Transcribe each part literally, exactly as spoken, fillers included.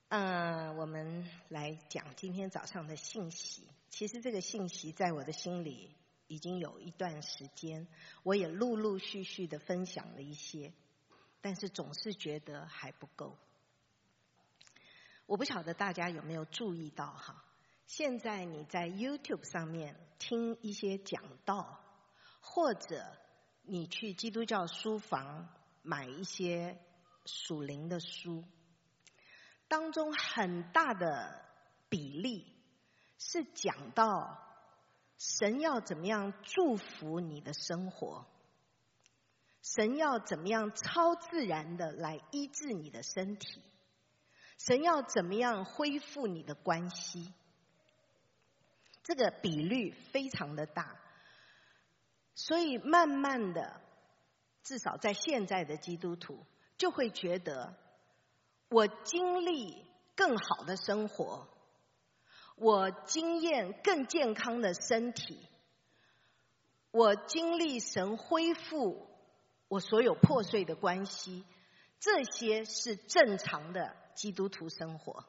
嗯、呃，我们来讲今天早上的信息。其实这个信息在我的心里已经有一段时间，我也陆陆续续的分享了一些，但是总是觉得还不够。我不晓得大家有没有注意到哈，现在你在 YouTube 上面听一些讲道，或者你去基督教书房买一些属灵的书，当中很大的比例是讲到神要怎么样祝福你的生活，神要怎么样超自然的来医治你的身体，神要怎么样恢复你的关系。这个比率非常的大，所以慢慢的，至少在现在的基督徒就会觉得，我经历更好的生活，我经验更健康的身体，我经历神恢复我所有破碎的关系，这些是正常的基督徒生活。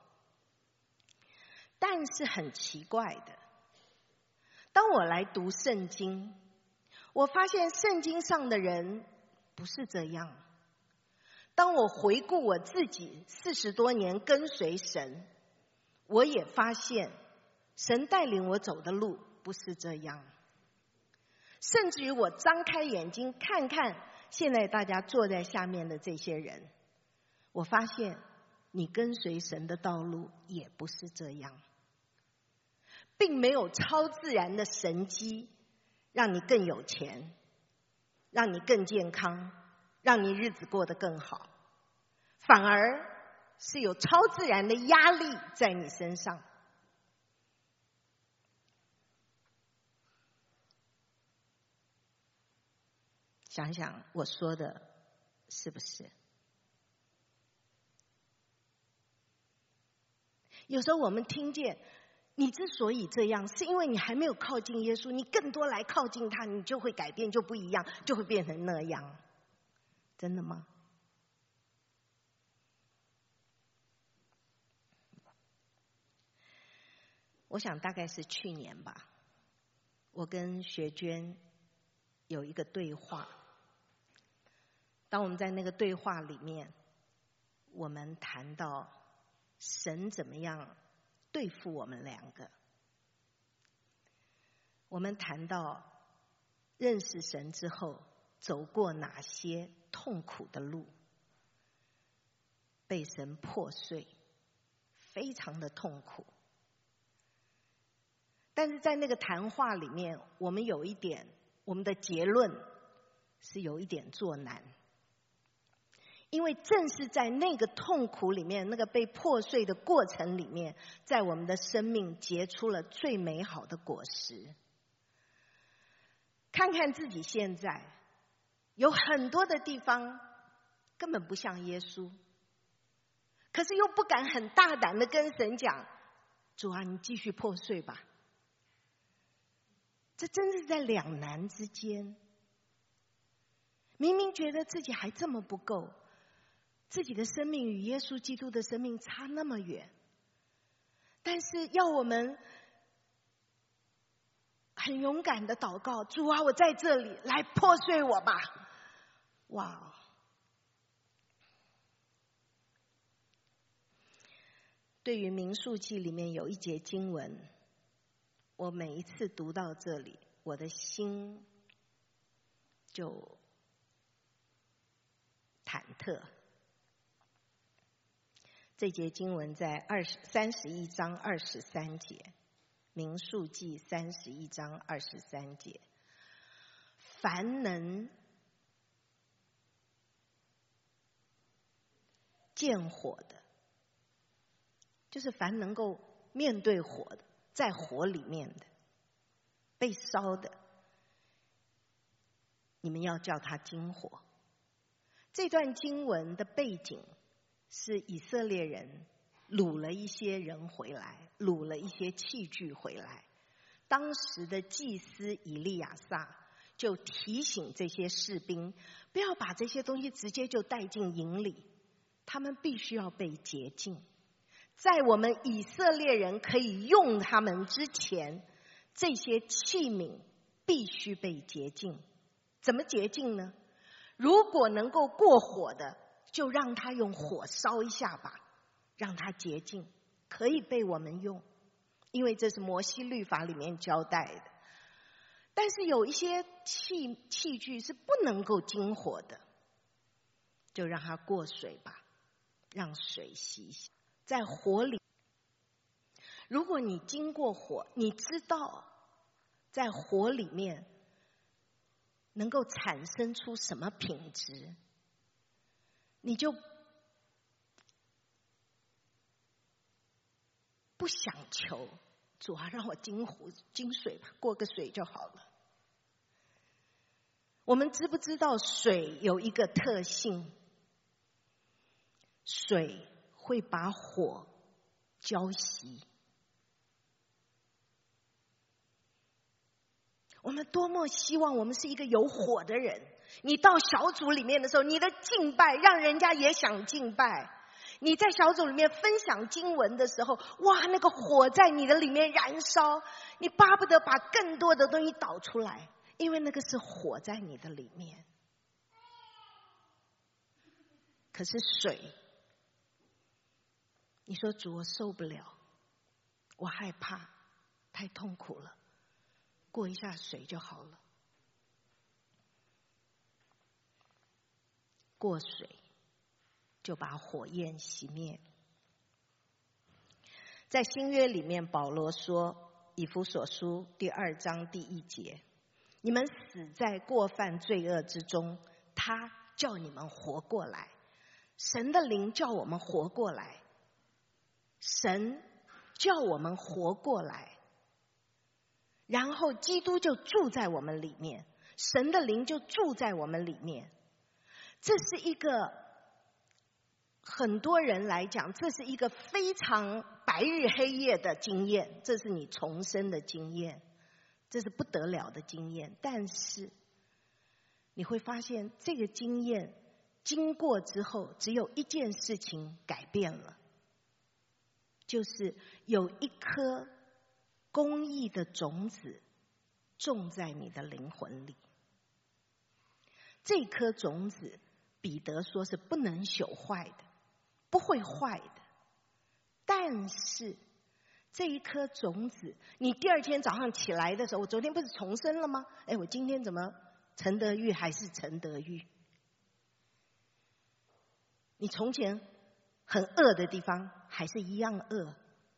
但是很奇怪的，当我来读圣经，我发现圣经上的人不是这样。当我回顾我自己四十多年跟随神，我也发现神带领我走的路不是这样。甚至于我张开眼睛看看现在大家坐在下面的这些人，我发现你跟随神的道路也不是这样，并没有超自然的神迹让你更有钱，让你更健康，让你日子过得更好，反而是有超自然的压力在你身上。想想我说的是不是？有时候我们听见你之所以这样，是因为你还没有靠近耶稣，你更多来靠近他，你就会改变，就不一样，就会变成那样。真的吗？我想大概是去年吧，我跟学娟有一个对话。当我们在那个对话里面，我们谈到神怎么样对付我们两个，我们谈到认识神之后走过哪些痛苦的路，被神破碎，非常的痛苦。但是在那个谈话里面，我们有一点，我们的结论是有一点作难。因为正是在那个痛苦里面，那个被破碎的过程里面，在我们的生命结出了最美好的果实。看看自己现在，有很多的地方根本不像耶稣，可是又不敢很大胆的跟神讲，主啊，你继续破碎吧。这真是在两难之间，明明觉得自己还这么不够，自己的生命与耶稣基督的生命差那么远，但是要我们很勇敢的祷告，主啊，我在这里，来破碎我吧。哇！对于民数记里面有一节经文，我每一次读到这里，我的心就忐忑。这节经文在二十三十一章二十三节，民数记三十一章二十三节，凡能见火的，就是凡能够面对火的，在火里面的，被烧的，你们要叫它金火。这段经文的背景是以色列人掳了一些人回来，掳了一些器具回来。当时的祭司以利亚撒就提醒这些士兵，不要把这些东西直接就带进营里，他们必须要被洁净。 在我们以色列人可以用他们之前，这些器皿必须被洁净。怎么洁净呢？如果能够过火的，就让它用火烧一下吧，让它洁净，可以被我们用，因为这是摩西律法里面交代的。但是有一些器器具是不能够经火的，就让它过水吧，让水洗一洗。在火里，如果你经过火，你知道在火里面能够产生出什么品质，你就不想求主啊，让我经火经水吧，过个水就好了。我们知不知道水有一个特性？水会把火浇熄。我们多么希望我们是一个有火的人。你到小组里面的时候，你的敬拜让人家也想敬拜。你在小组里面分享经文的时候，哇，那个火在你的里面燃烧，你巴不得把更多的东西导出来，因为那个是火在你的里面。可是水，你说主，我受不了，我害怕，太痛苦了，过一下水就好了。过水就把火焰熄灭。在新约里面，保罗说，以弗所书第二章第一节，你们死在过犯罪恶之中，他叫你们活过来。神的灵叫我们活过来，神叫我们活过来，然后基督就住在我们里面，神的灵就住在我们里面。这是一个很多人来讲，这是一个非常白日黑夜的经验，这是你重生的经验，这是不得了的经验。但是你会发现，这个经验经过之后，只有一件事情改变了，就是有一颗公义的种子种在你的灵魂里。这颗种子，彼得说是不能朽坏的，不会坏的。但是这一颗种子，你第二天早上起来的时候，我昨天不是重生了吗？哎，我今天怎么陈德玉还是陈德玉？你从前很饿的地方还是一样饿，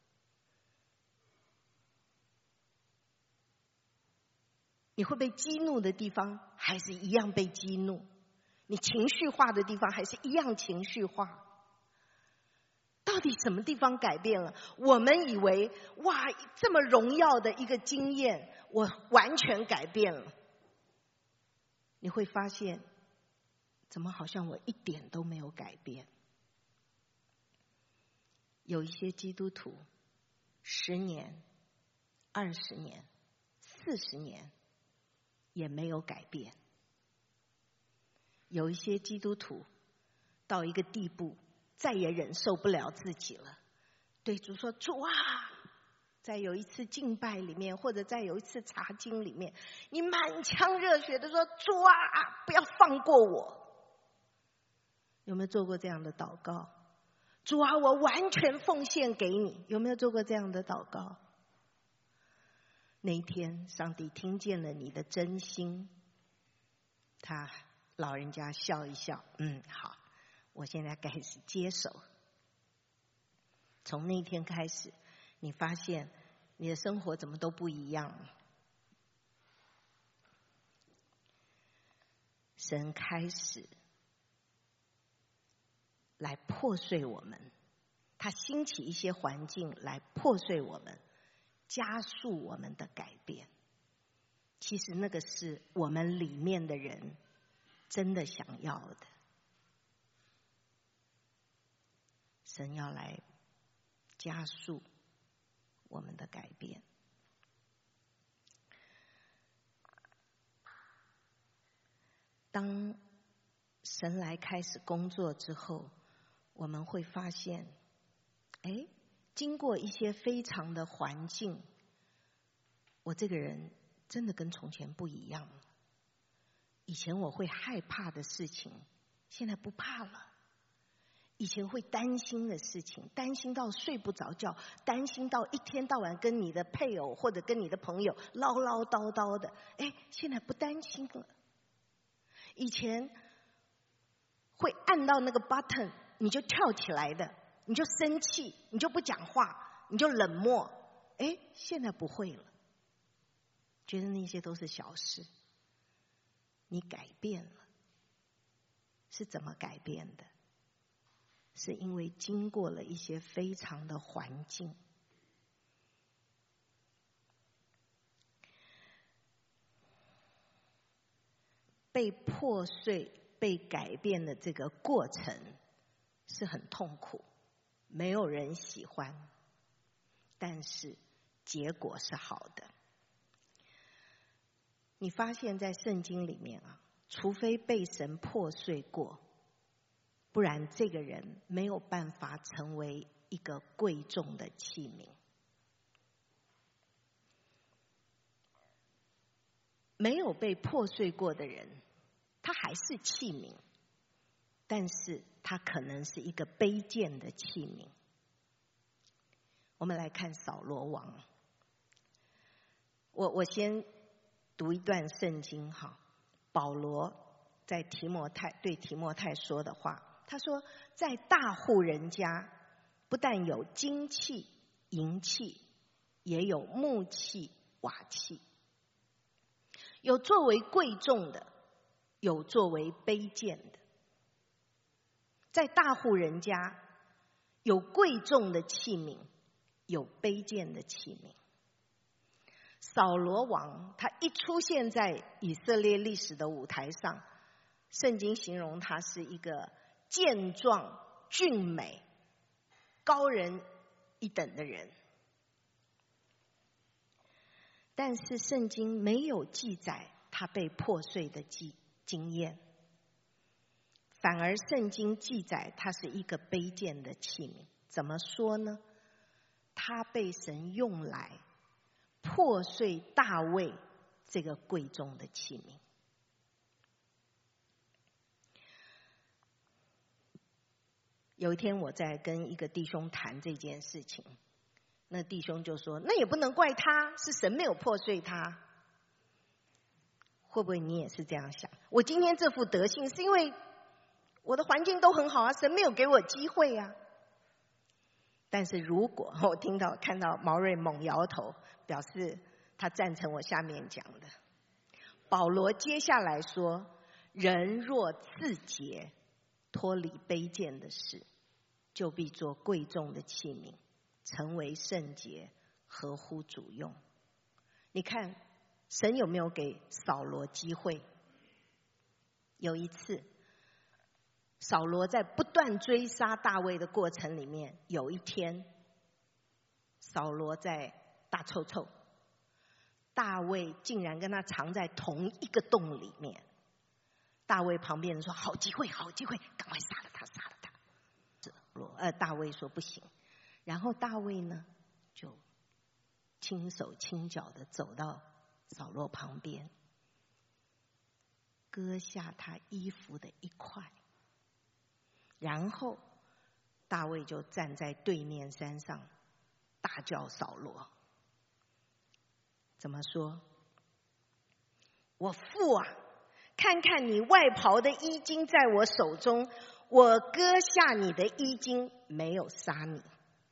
你会被激怒的地方还是一样被激怒，你情绪化的地方还是一样情绪化。到底什么地方改变了？我们以为哇，这么荣耀的一个经验，我完全改变了。你会发现，怎么好像我一点都没有改变？有一些基督徒，十年、二十年、四十年也没有改变。有一些基督徒到一个地步，再也忍受不了自己了，对主说：“主啊！”在有一次敬拜里面，或者在有一次查经里面，你满腔热血的说：“主啊，不要放过我。”有没有做过这样的祷告？主啊，我完全奉献给你。有没有做过这样的祷告？那一天，上帝听见了你的真心，他老人家笑一笑，嗯，好，我现在开始接手。从那一天开始，你发现你的生活怎么都不一样了。神开始来破碎我们，他兴起一些环境来破碎我们，加速我们的改变。其实那个是我们里面的人真的想要的。神要来加速我们的改变。当神来开始工作之后，我们会发现，哎， 经过一些非常的环境，我这个人真的跟从前不一样了。以前我会害怕的事情，现在不怕了。以前会担心的事情，担心到睡不着觉，担心到一天到晚跟你的配偶或者跟你的朋友唠唠叨叨的，哎，现在不担心了。以前会按到那个 button 你就跳起来的，你就生气，你就不讲话，你就冷漠，哎，现在不会了。觉得那些都是小事。你改变了，是怎么改变的？是因为经过了一些非常的环境。被破碎、被改变的这个过程是很痛苦，没有人喜欢，但是结果是好的。你发现在圣经里面啊，除非被神破碎过，不然这个人没有办法成为一个贵重的器皿。没有被破碎过的人，他还是器皿，但是他可能是一个卑贱的器皿。我们来看扫罗王。我我先读一段圣经哈，保罗在提摩太对提摩太说的话，他说，在大户人家，不但有金器、银器，也有木器、瓦器，有作为贵重的，有作为卑贱的。在大户人家，有贵重的器皿，有卑贱的器皿。扫罗王他一出现在以色列历史的舞台上，圣经形容他是一个健壮、俊美、高人一等的人，但是圣经没有记载他被破碎的经经验，反而圣经记载他是一个卑贱的器皿。怎么说呢？他被神用来破碎大卫这个贵重的器皿。有一天我在跟一个弟兄谈这件事情，那弟兄就说，那也不能怪他，是神没有破碎他。会不会你也是这样想？我今天这副德性是因为我的环境都很好啊，神没有给我机会啊。但是如果我听到看到毛瑞猛摇头，表示他赞成我下面讲的。保罗接下来说，人若自洁，脱离卑贱的事，就必做贵重的器皿，成为圣洁，合乎主用。你看神有没有给扫罗机会？有一次扫罗在不断追杀大卫的过程里面，有一天扫罗在大臭臭，大卫竟然跟他藏在同一个洞里面。大卫旁边人说，好机会好机会，赶快杀了他杀了他。呃，大卫说不行。然后大卫呢就轻手轻脚的走到扫罗旁边，割下他衣服的一块，然后大卫就站在对面山上大叫扫罗。怎么说？我父啊，看看你外袍的衣襟在我手中，我割下你的衣襟，没有杀你。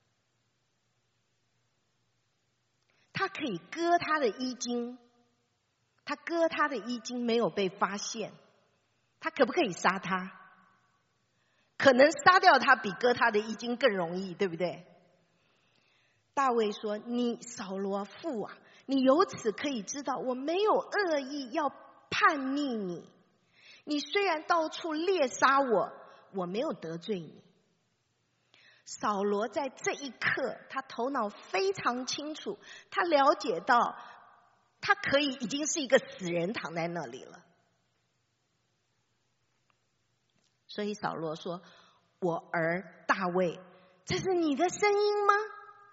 他可以割他的衣襟，他割他的衣襟没有被发现，他可不可以杀他？可能杀掉他比割他的衣襟更容易，对不对？大卫说，你扫罗父啊，你由此可以知道我没有恶意要叛逆你，你虽然到处猎杀我，我没有得罪你。扫罗在这一刻，他头脑非常清楚，他了解到他可以已经是一个死人躺在那里了。所以扫罗说，我儿大卫，这是你的声音吗？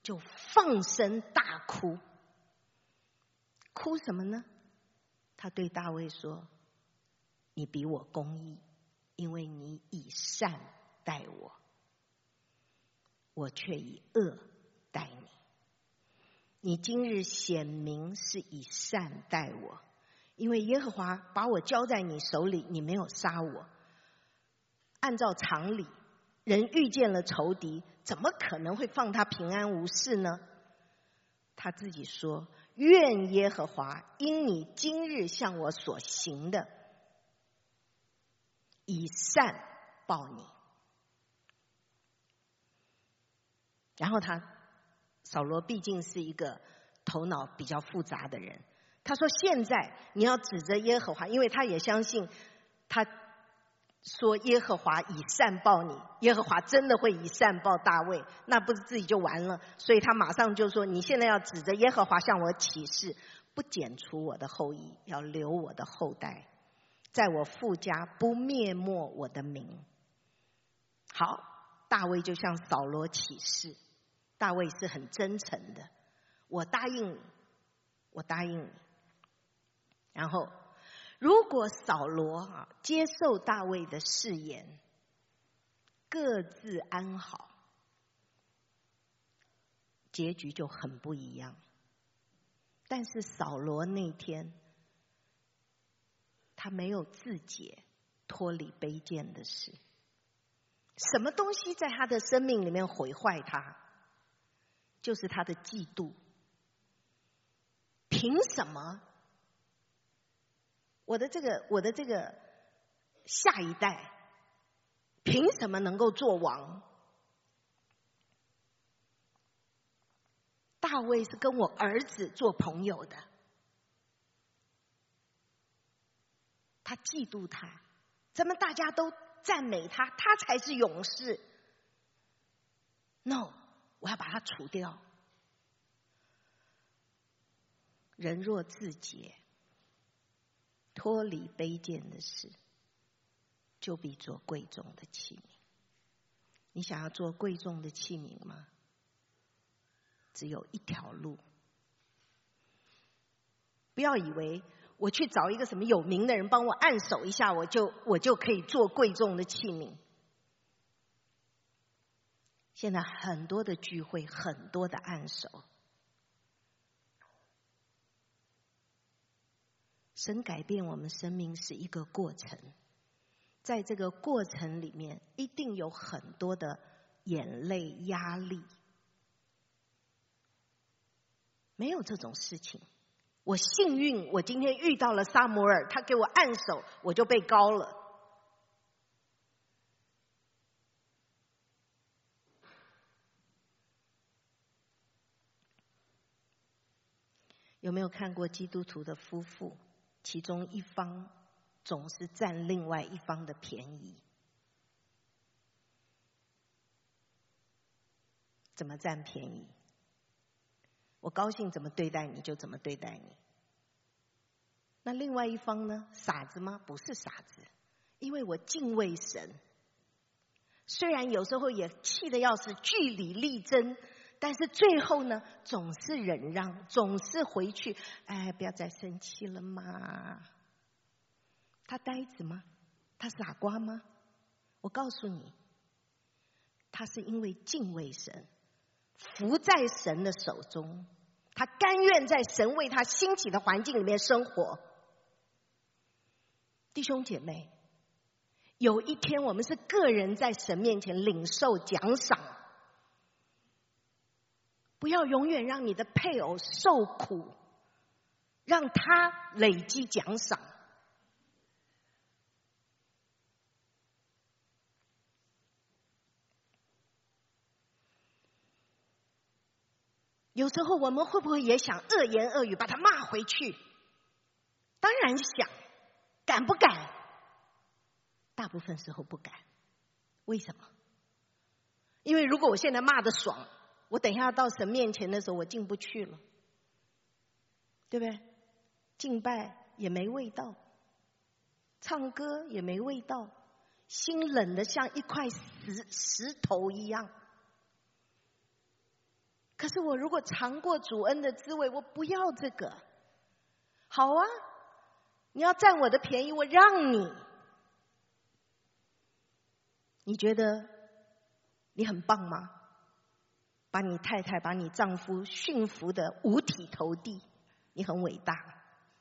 就放声大哭。哭什么呢？他对大卫说：你比我公义，因为你以善待我，我却以恶待你。你今日显明是以善待我，因为耶和华把我交在你手里，你没有杀我。按照常理，人遇见了仇敌，怎么可能会放他平安无事呢？他自己说：愿耶和华因你今日向我所行的，以善报你。然后他扫罗毕竟是一个头脑比较复杂的人，他说：现在你要指着耶和华，因为他也相信，他说耶和华以善报你，耶和华真的会以善报大卫，那不是自己就完了？所以他马上就说：你现在要指着耶和华向我起誓，不剪除我的后裔，要留我的后代，在我父家不灭没我的名。好，大卫就向扫罗起誓，大卫是很真诚的，我答应你，我答应你。然后如果扫罗啊接受大卫的誓言，各自安好，结局就很不一样。但是扫罗那天，他没有自洁，脱离卑贱的事。什么东西在他的生命里面毁坏他？就是他的嫉妒。凭什么我的这个我的这个下一代凭什么能够做王？大卫是跟我儿子做朋友的，他嫉妒他，怎么大家都赞美他，他才是勇士。 No， 我要把他除掉。人若自洁，脱离卑贱的事，就必做贵重的器皿。你想要做贵重的器皿吗？只有一条路。不要以为我去找一个什么有名的人帮我按手一下，我就我就可以做贵重的器皿。现在很多的聚会，很多的按手。神改变我们生命是一个过程，在这个过程里面，一定有很多的眼泪、压力。没有这种事情。我幸运，我今天遇到了撒母耳，他给我按手，我就被膏了。有没有看过基督徒的夫妇？其中一方总是占另外一方的便宜。怎么占便宜？我高兴怎么对待你就怎么对待你。那另外一方呢？傻子吗？不是傻子，因为我敬畏神。虽然有时候也气得要死，据理力争，但是最后呢，总是忍让，总是回去。哎，不要再生气了嘛。他呆子吗？他傻瓜吗？我告诉你，他是因为敬畏神，服在神的手中，他甘愿在神为他兴起的环境里面生活。弟兄姐妹，有一天我们是个人在神面前领受奖赏。不要永远让你的配偶受苦，让他累积奖赏。有时候我们会不会也想恶言恶语把他骂回去？当然想，敢不敢？大部分时候不敢。为什么？因为如果我现在骂得爽，我等一下到神面前的时候，我进不去了，对不对？敬拜也没味道，唱歌也没味道，心冷得像一块石石头一样。 可是我如果尝过主恩的滋味，我不要这个。好啊，你要占我的便宜，我让你。你觉得你很棒吗？把你太太、把你丈夫驯服的五体投地，你很伟大。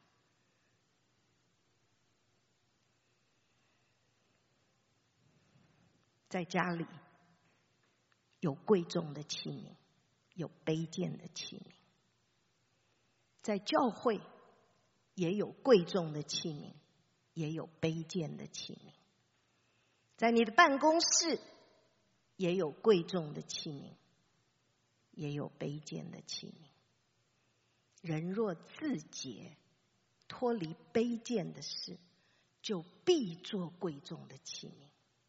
在家里有贵重的器皿，有卑贱的器皿；在教会也有贵重的器皿，也有卑贱的器皿；在你的办公室也有贵重的器皿，也有卑贱的器皿。人若自洁，脱离卑贱的事，就必做贵重的器皿。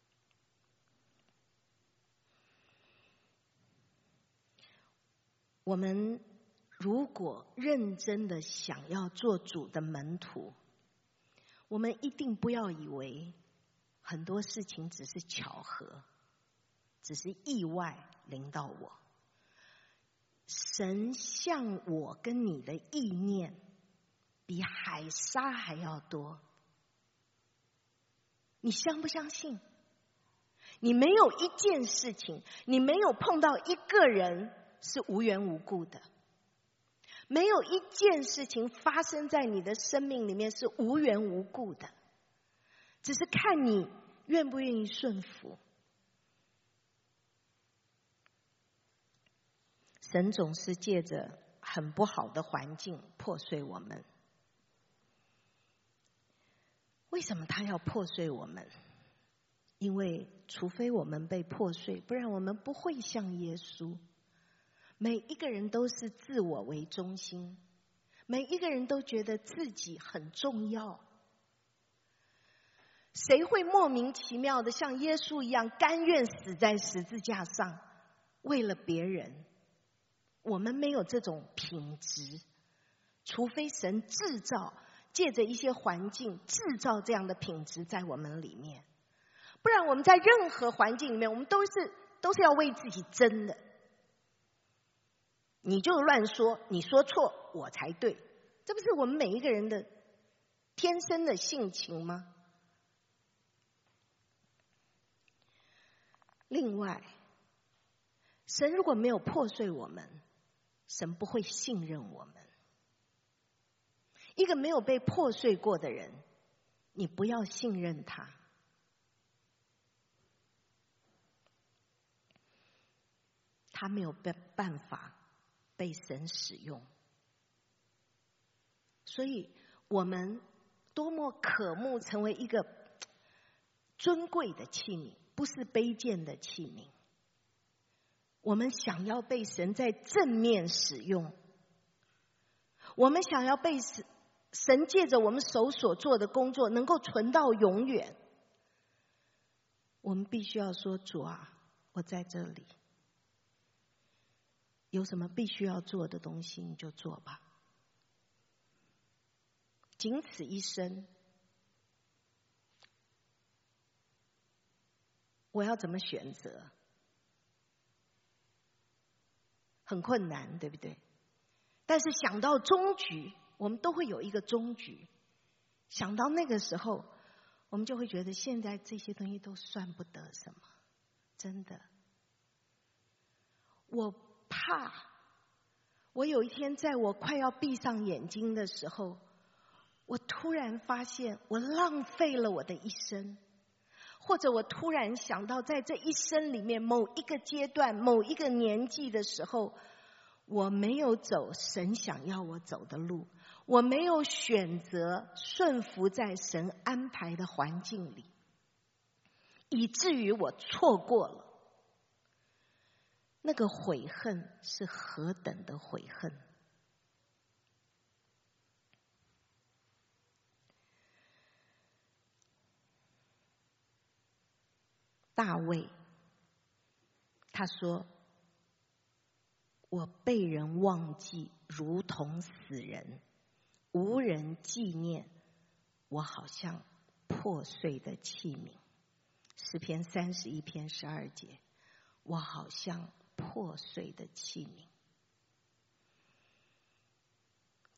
我们如果认真的想要做主的门徒，我们一定不要以为很多事情只是巧合，只是意外临到我。神向我跟你的意念比海沙还要多，你相不相信？你没有一件事情，你没有碰到一个人是无缘无故的，没有一件事情发生在你的生命里面是无缘无故的，只是看你愿不愿意顺服。神总是借着很不好的环境破碎我们。为什么他要破碎我们？因为除非我们被破碎，不然我们不会像耶稣。每一个人都是自我为中心，每一个人都觉得自己很重要。谁会莫名其妙的像耶稣一样甘愿死在十字架上，为了别人？我们没有这种品质，除非神制造，借着一些环境制造这样的品质在我们里面，不然我们在任何环境里面，我们都是都是要为自己争的。你就乱说，你说错我才对，这不是我们每一个人的天生的性情吗？另外，神如果没有破碎我们，神不会信任我们。一个没有被破碎过的人，你不要信任他。他没有办法被神使用。所以我们多么渴慕成为一个尊贵的器皿，不是卑贱的器皿。我们想要被神在正面使用，我们想要被神借着我们手所做的工作能够存到永远。我们必须要说，主啊，我在这里，有什么必须要做的东西你就做吧，仅此一生，我要怎么选择？很困难，对不对？但是想到终局，我们都会有一个终局。想到那个时候，我们就会觉得现在这些东西都算不得什么。真的，我怕我有一天在我快要闭上眼睛的时候，我突然发现我浪费了我的一生，或者我突然想到在这一生里面某一个阶段某一个年纪的时候，我没有走神想要我走的路，我没有选择顺服在神安排的环境里，以至于我错过了。那个悔恨是何等的悔恨！大卫他说，我被人忘记如同死人，无人纪念，我好像破碎的器皿。诗篇三十一篇十二节，我好像破碎的器皿。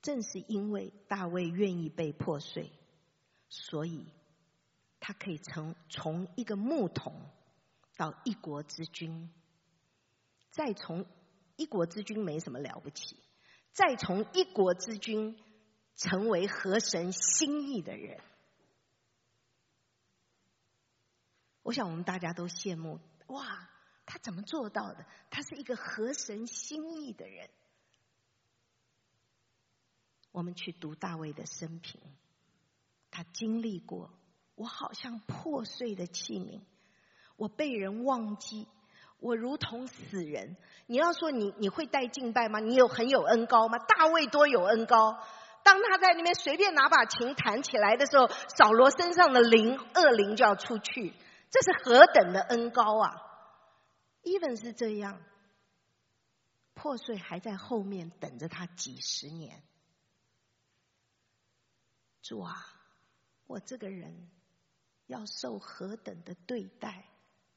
正是因为大卫愿意被破碎，所以他可以从从一个牧童到一国之君，再从一国之君没什么了不起，再从一国之君成为合神心意的人。我想我们大家都羡慕，哇，他怎么做到的？他是一个合神心意的人。我们去读大卫的生平，他经历过，我好像破碎的器皿，我被人忘记，我如同死人。你要说你你会带敬拜吗？你有很有恩膏吗？大卫多有恩膏。当他在那边随便拿把琴弹起来的时候，扫罗身上的灵恶灵就要出去，这是何等的恩膏啊！ even 是这样，破碎还在后面等着他几十年。主啊，我这个人要受何等的对待？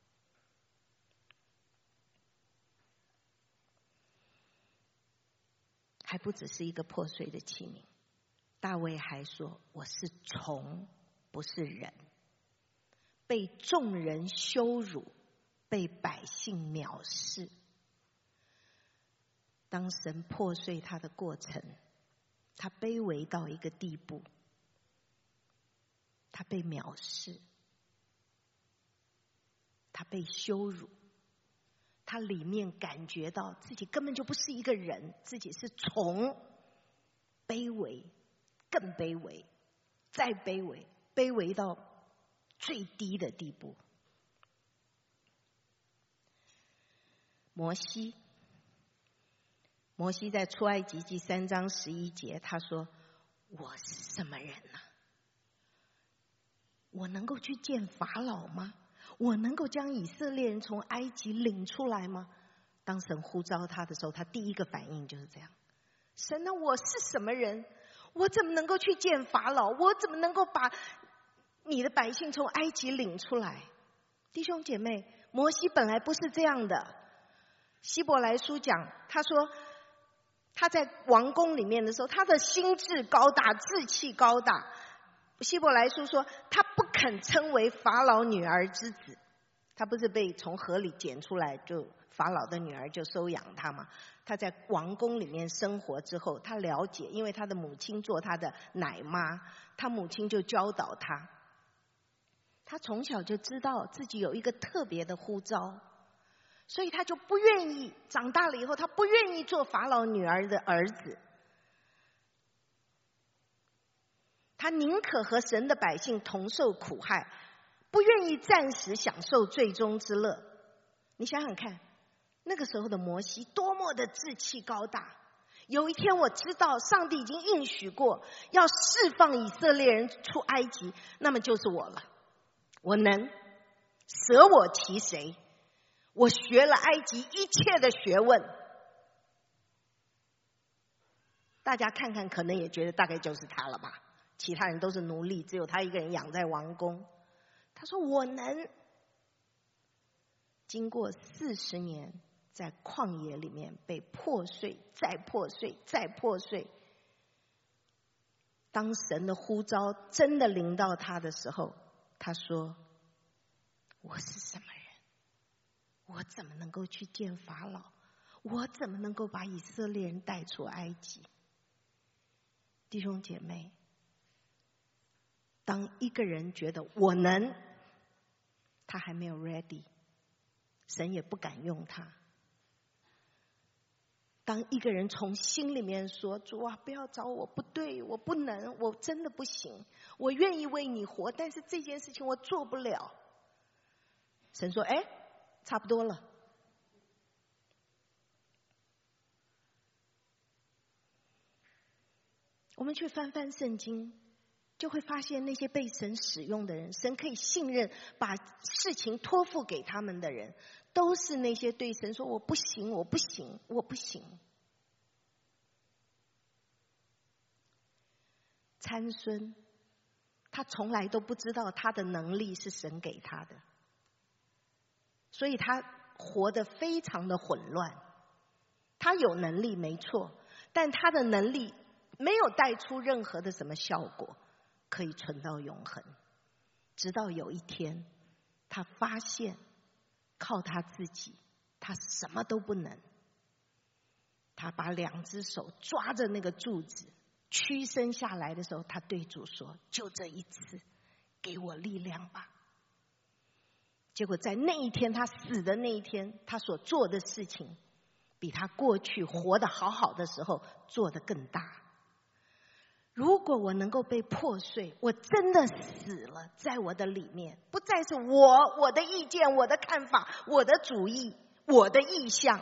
还不只是一个破碎的器皿，大卫还说：“我是虫，不是人，被众人羞辱，被百姓藐视。”当神破碎他的过程，他卑微到一个地步，他被藐视，他被羞辱，他里面感觉到自己根本就不是一个人，自己是虫，卑微，更卑微，再卑微，卑微到最低的地步。摩西，摩西在出埃及记三章十一节，他说：“我是什么人呢？我能够去见法老吗？我能够将以色列人从埃及领出来吗？”当神呼召他的时候，他第一个反应就是这样：神啊，我是什么人？我怎么能够去见法老？我怎么能够把你的百姓从埃及领出来？弟兄姐妹，摩西本来不是这样的。希伯来书讲，他说他在王宫里面的时候，他的心智高大，志气高大。希伯来书说，他不肯称为法老女儿之子。他不是被从河里捡出来，就法老的女儿就收养他嘛。他在王宫里面生活之后，他了解，因为他的母亲做他的奶妈，他母亲就教导他。他从小就知道自己有一个特别的呼召，所以他就不愿意，长大了以后他不愿意做法老女儿的儿子，他宁可和神的百姓同受苦害，不愿意暂时享受最终之乐。你想想看，那个时候的摩西多么的志气高大。有一天我知道上帝已经应许过要释放以色列人出埃及，那么就是我了，我能舍我其谁？我学了埃及一切的学问。大家看看，可能也觉得大概就是他了吧，其他人都是奴隶，只有他一个人养在王宫。他说我能。经过四十年在旷野里面被破碎，再破碎，再破碎。当神的呼召真的临到他的时候，他说我是什么人？我怎么能够去见法老？我怎么能够把以色列人带出埃及？弟兄姐妹，当一个人觉得我能，他还没有 ready， 神也不敢用他。当一个人从心里面说，主啊，不要找我，不对，我不能，我真的不行，我愿意为你活，但是这件事情我做不了。神说，哎，差不多了。我们去翻翻圣经，就会发现那些被神使用的人，神可以信任把事情托付给他们的人，都是那些对神说我不行，我不行，我不行。参孙，他从来都不知道他的能力是神给他的，所以他活得非常的混乱。他有能力没错，但他的能力没有带出任何的什么效果，可以存到永恒。直到有一天，他发现靠他自己，他什么都不能。他把两只手抓着那个柱子，屈身下来的时候，他对主说：“就这一次，给我力量吧。”结果在那一天，他死的那一天，他所做的事情，比他过去活得好好的时候做得更大。如果我能够被破碎，我真的死了，在我的里面，不再是我、我的意见、我的看法、我的主意、我的意向，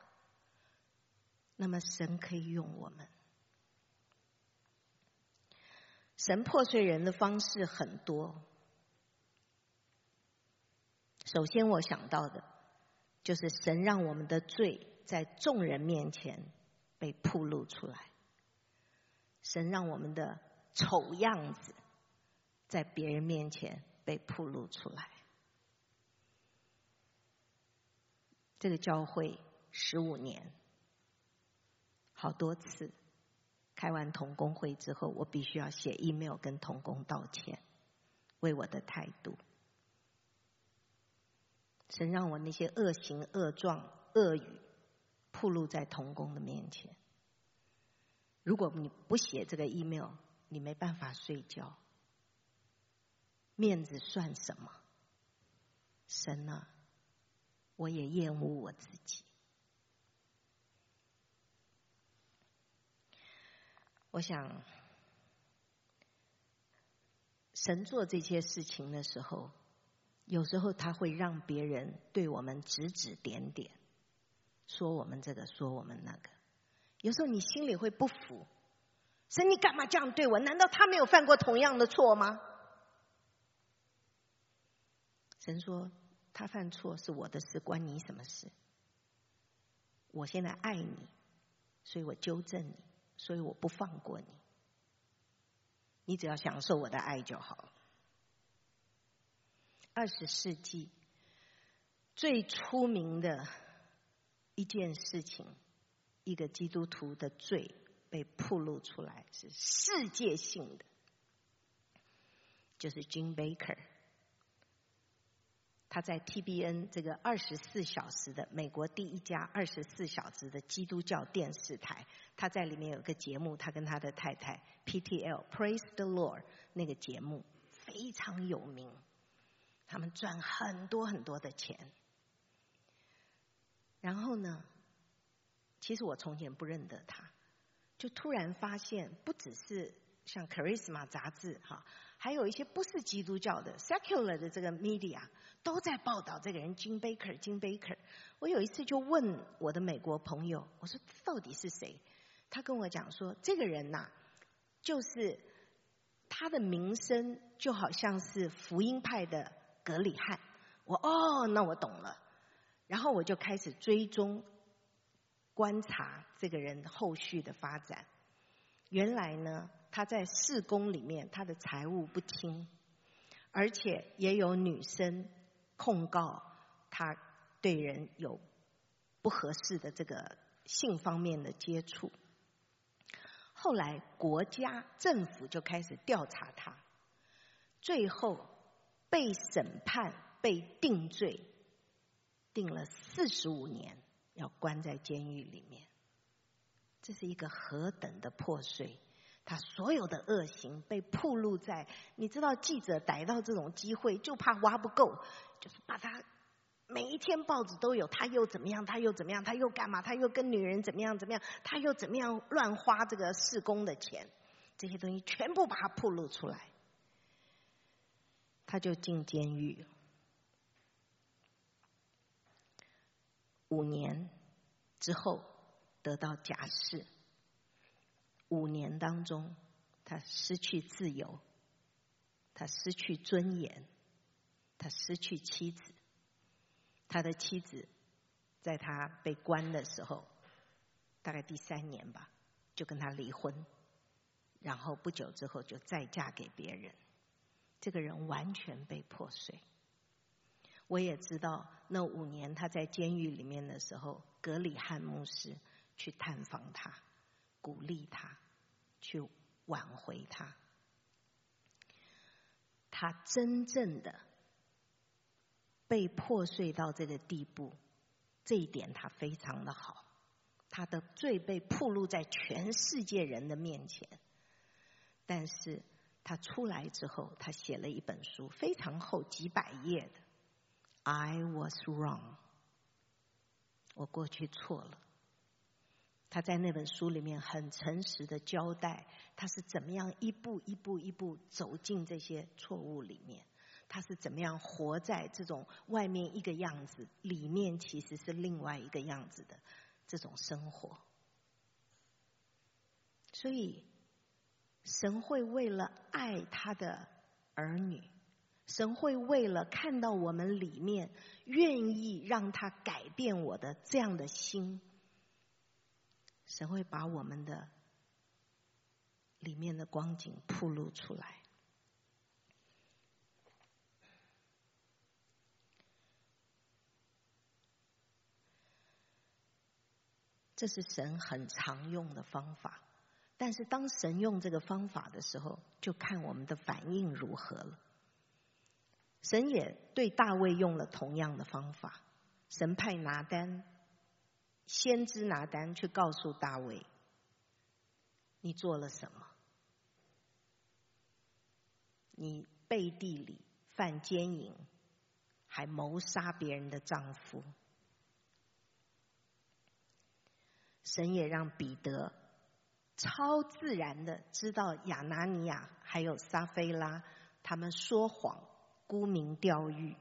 那么神可以用我们。神破碎人的方式很多。首先我想到的就是神让我们的罪在众人面前被暴露出来，神让我们的丑样子在别人面前被暴露出来。这个教会十五年，好多次开完同工会之后，我必须要写 email 跟同工道歉，为我的态度。神让我那些恶行恶状恶语暴露在同工的面前。如果你不写这个 email， 你没办法睡觉。面子算什么？神啊，我也厌恶我自己。我想，神做这些事情的时候，有时候他会让别人对我们指指点点，说我们这个，说我们那个。有时候你心里会不服，神你干嘛这样对我？难道他没有犯过同样的错吗？神说他犯错是我的事，关你什么事？我现在爱你，所以我纠正你，所以我不放过你。你只要享受我的爱就好了。二十世纪最出名的一件事情，一个基督徒的罪被暴露出来，是世界性的，就是 Jim Bakker。他在 T B N 这个二十四小时的美国第一家二十四小时的基督教电视台，他在里面有个节目，他跟他的太太 P T L Praise the Lord 那个节目非常有名，他们赚很多很多的钱。然后呢，其实我从前不认得他，就突然发现不只是像 Charisma 杂志哈，还有一些不是基督教的 secular 的这个 media 都在报道这个人 Jim Bakker Jim Bakker。 我有一次就问我的美国朋友，我说到底是谁？他跟我讲说，这个人呐、啊，就是他的名声就好像是福音派的葛理翰。我哦，那我懂了。然后我就开始追踪观察这个人后续的发展。原来呢，他在事工里面他的财务不清，而且也有女生控告他对人有不合适的这个性方面的接触。后来国家政府就开始调查他，最后被审判被定罪，定了四十五年，要关在监狱里面。这是一个何等的破碎！他所有的恶行被暴露在，你知道记者逮到这种机会就怕挖不够，就是把他每一天报纸都有，他又怎么样，他又怎么样，他又干嘛，他又跟女人怎么样怎么样，他又怎么样乱花这个事工的钱，这些东西全部把他暴露出来，他就进监狱五年之后得到假释。五年当中，他失去自由，他失去尊严，他失去妻子。他的妻子在他被关的时候，大概第三年吧，就跟他离婚，然后不久之后就再嫁给别人。这个人完全被破碎。我也知道那五年他在监狱里面的时候，葛理翰牧师去探访他，鼓励他， 去挽回他。他真正的被破碎到这个地步，这一点他非常的好。他的罪被暴露在全世界人的面前，但是他出来之后，他写了一本书，非常厚，几百页的。I was wrong， 我过去错了。他在那本书里面很诚实的交代，他是怎么样一步一步一步走进这些错误里面，他是怎么样活在这种外面一个样子，里面其实是另外一个样子的这种生活。所以神会为了爱他的儿女，神会为了看到我们里面愿意让他改变我的这样的心，神会把我们的里面的光景暴露出来。这是神很常用的方法，但是当神用这个方法的时候，就看我们的反应如何了。神也对大卫用了同样的方法，神派拿单，先知拿单去告诉大卫，你做了什么？你背地里犯奸淫，还谋杀别人的丈夫。神也让彼得超自然的知道亚拿尼亚还有撒非拉他们说谎沽名钓誉。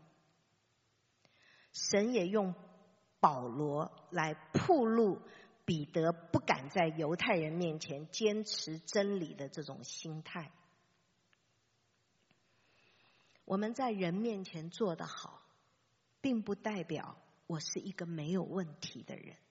神也用保罗来暴露彼得不敢在犹太人面前坚持真理的这种心态。我们在人面前做得好，并不代表我是一个没有问题的人。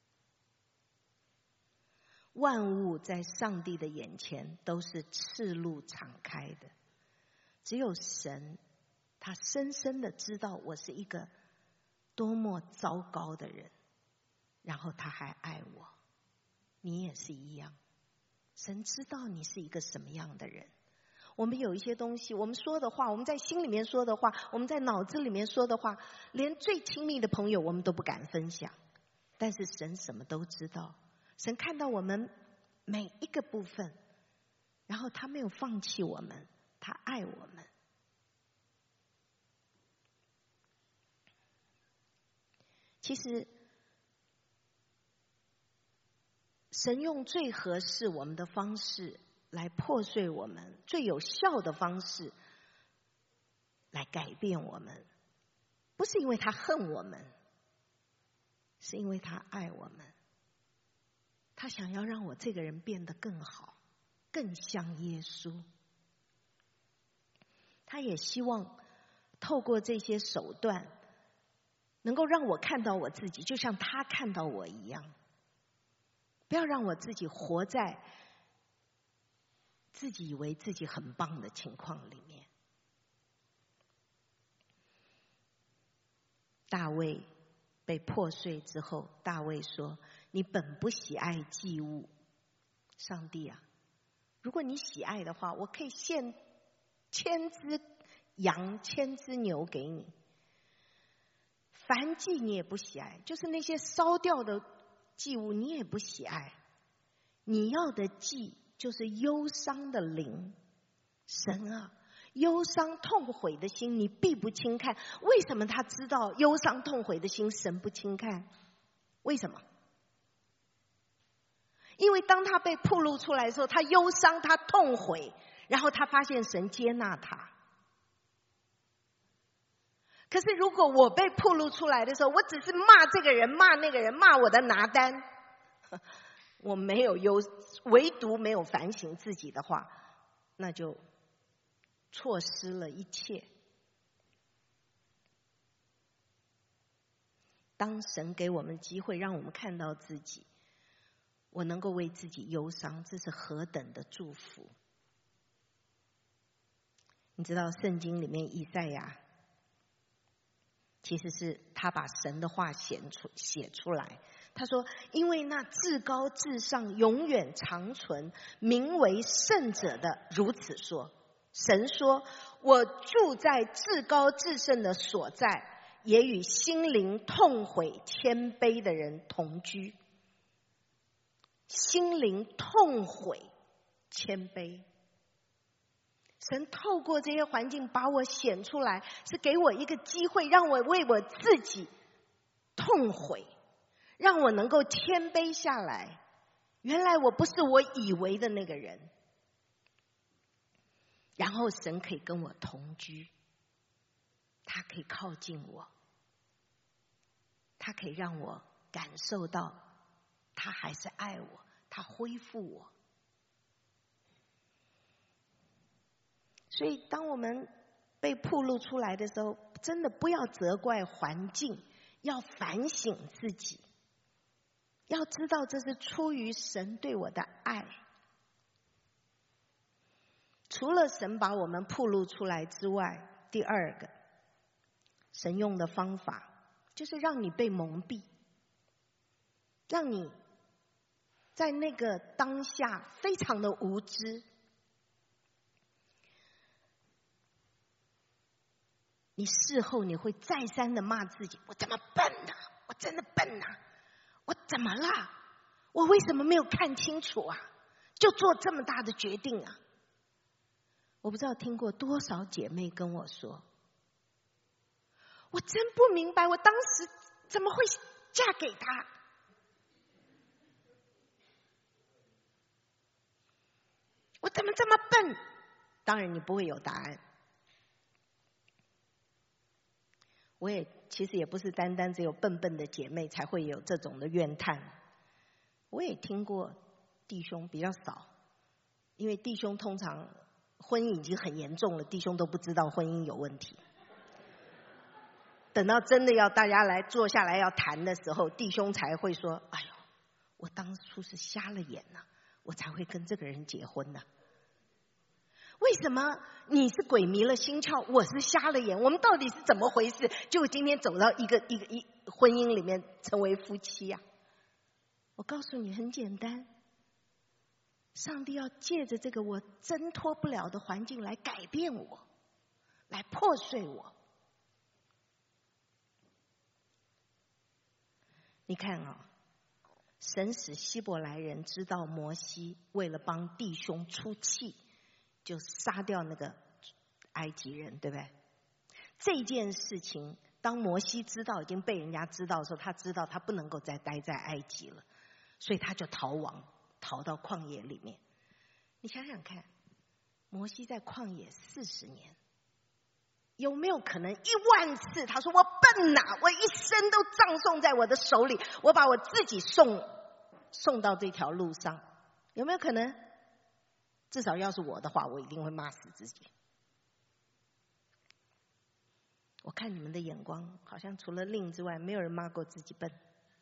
万物在上帝的眼前都是赤露敞开的，只有神，他深深的知道我是一个多么糟糕的人，然后他还爱我。你也是一样，神知道你是一个什么样的人。我们有一些东西，我们说的话，我们在心里面说的话，我们在脑子里面说的话，连最亲密的朋友我们都不敢分享，但是神什么都知道。神看到我们每一个部分，然后他没有放弃我们，他爱我们。其实神用最合适我们的方式来破碎我们，最有效的方式来改变我们，不是因为他恨我们，是因为他爱我们。他想要让我这个人变得更好，更像耶稣。他也希望透过这些手段，能够让我看到我自己，就像他看到我一样。不要让我自己活在自己以为自己很棒的情况里面。大卫被破碎之后，大卫说，你本不喜爱祭物，上帝啊，如果你喜爱的话，我可以献千只羊千只牛给你。燔祭你也不喜爱，就是那些烧掉的祭物你也不喜爱。你要的祭就是忧伤的灵。神啊，忧伤痛悔的心你必不轻看。为什么他知道忧伤痛悔的心神不轻看？为什么？因为当他被暴露出来的时候，他忧伤，他痛悔，然后他发现神接纳他。可是如果我被暴露出来的时候，我只是骂这个人骂那个人骂我的拿单，我没有忧，唯独没有反省自己的话，那就错失了一切。当神给我们机会让我们看到自己，我能够为自己忧伤，这是何等的祝福。你知道圣经里面以赛亚其实是他把神的话写出写出来， 他说：“因为那至高至上、永远长存、名为圣者的如此说。神说：我住在至高至圣的所在，也与心灵痛悔、谦卑的人同居。心灵痛悔、谦卑。神透过这些环境把我显出来，是给我一个机会，让我为我自己痛悔，让我能够谦卑下来。原来我不是我以为的那个人。然后神可以跟我同居，他可以靠近我，他可以让我感受到他还是爱我，他恢复我。所以当我们被暴露出来的时候，真的不要责怪环境，要反省自己，要知道这是出于神对我的爱。除了神把我们暴露出来之外，第二个神用的方法就是让你被蒙蔽，让你在那个当下非常的无知。你事后你会再三的骂自己，我怎么笨啊，我真的笨啊，我怎么了，我为什么没有看清楚啊，就做这么大的决定啊。我不知道听过多少姐妹跟我说，我真不明白我当时怎么会嫁给他，我怎么这么笨。当然你不会有答案。我也其实也不是单单只有笨笨的姐妹才会有这种的怨叹，我也听过弟兄，比较少，因为弟兄通常婚姻已经很严重了，弟兄都不知道婚姻有问题。等到真的要大家来坐下来要谈的时候，弟兄才会说，哎呦，我当初是瞎了眼呐、啊，我才会跟这个人结婚呐、啊。为什么你是鬼迷了心窍，我是瞎了眼？我们到底是怎么回事？就今天走到一个一个一婚姻里面成为夫妻啊？我告诉你，很简单，上帝要借着这个我挣脱不了的环境来改变我，来破碎我。你看啊、哦，神使希伯来人知道摩西为了帮弟兄出气，就杀掉那个埃及人，对不对？这件事情当摩西知道已经被人家知道的时候，他知道他不能够再待在埃及了，所以他就逃亡，逃到旷野里面。你想想看，摩西在旷野四十年，有没有可能一万次他说我笨啊，我一生都葬送在我的手里，我把我自己送送到这条路上，有没有可能？至少要是我的话，我一定会骂死自己。我看你们的眼光好像除了令之外，没有人骂过自己笨。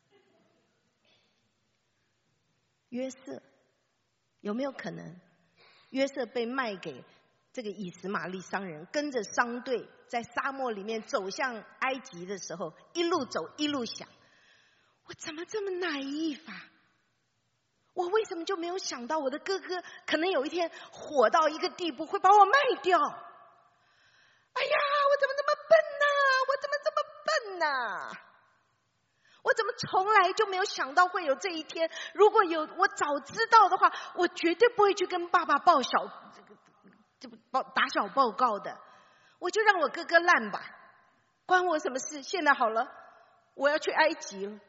约瑟有没有可能？约瑟被卖给这个以实玛利商人，跟着商队在沙漠里面走向埃及的时候，一路走一路想，我怎么这么naive啊？我为什么就没有想到我的哥哥可能有一天火到一个地步会把我卖掉？哎呀，我怎么这么笨呢、啊？我怎么这么笨呢、啊？我怎么从来就没有想到会有这一天？如果有，我早知道的话，我绝对不会去跟爸爸报小这个报打小报告的。我就让我哥哥烂吧，关我什么事？现在好了，我要去埃及了，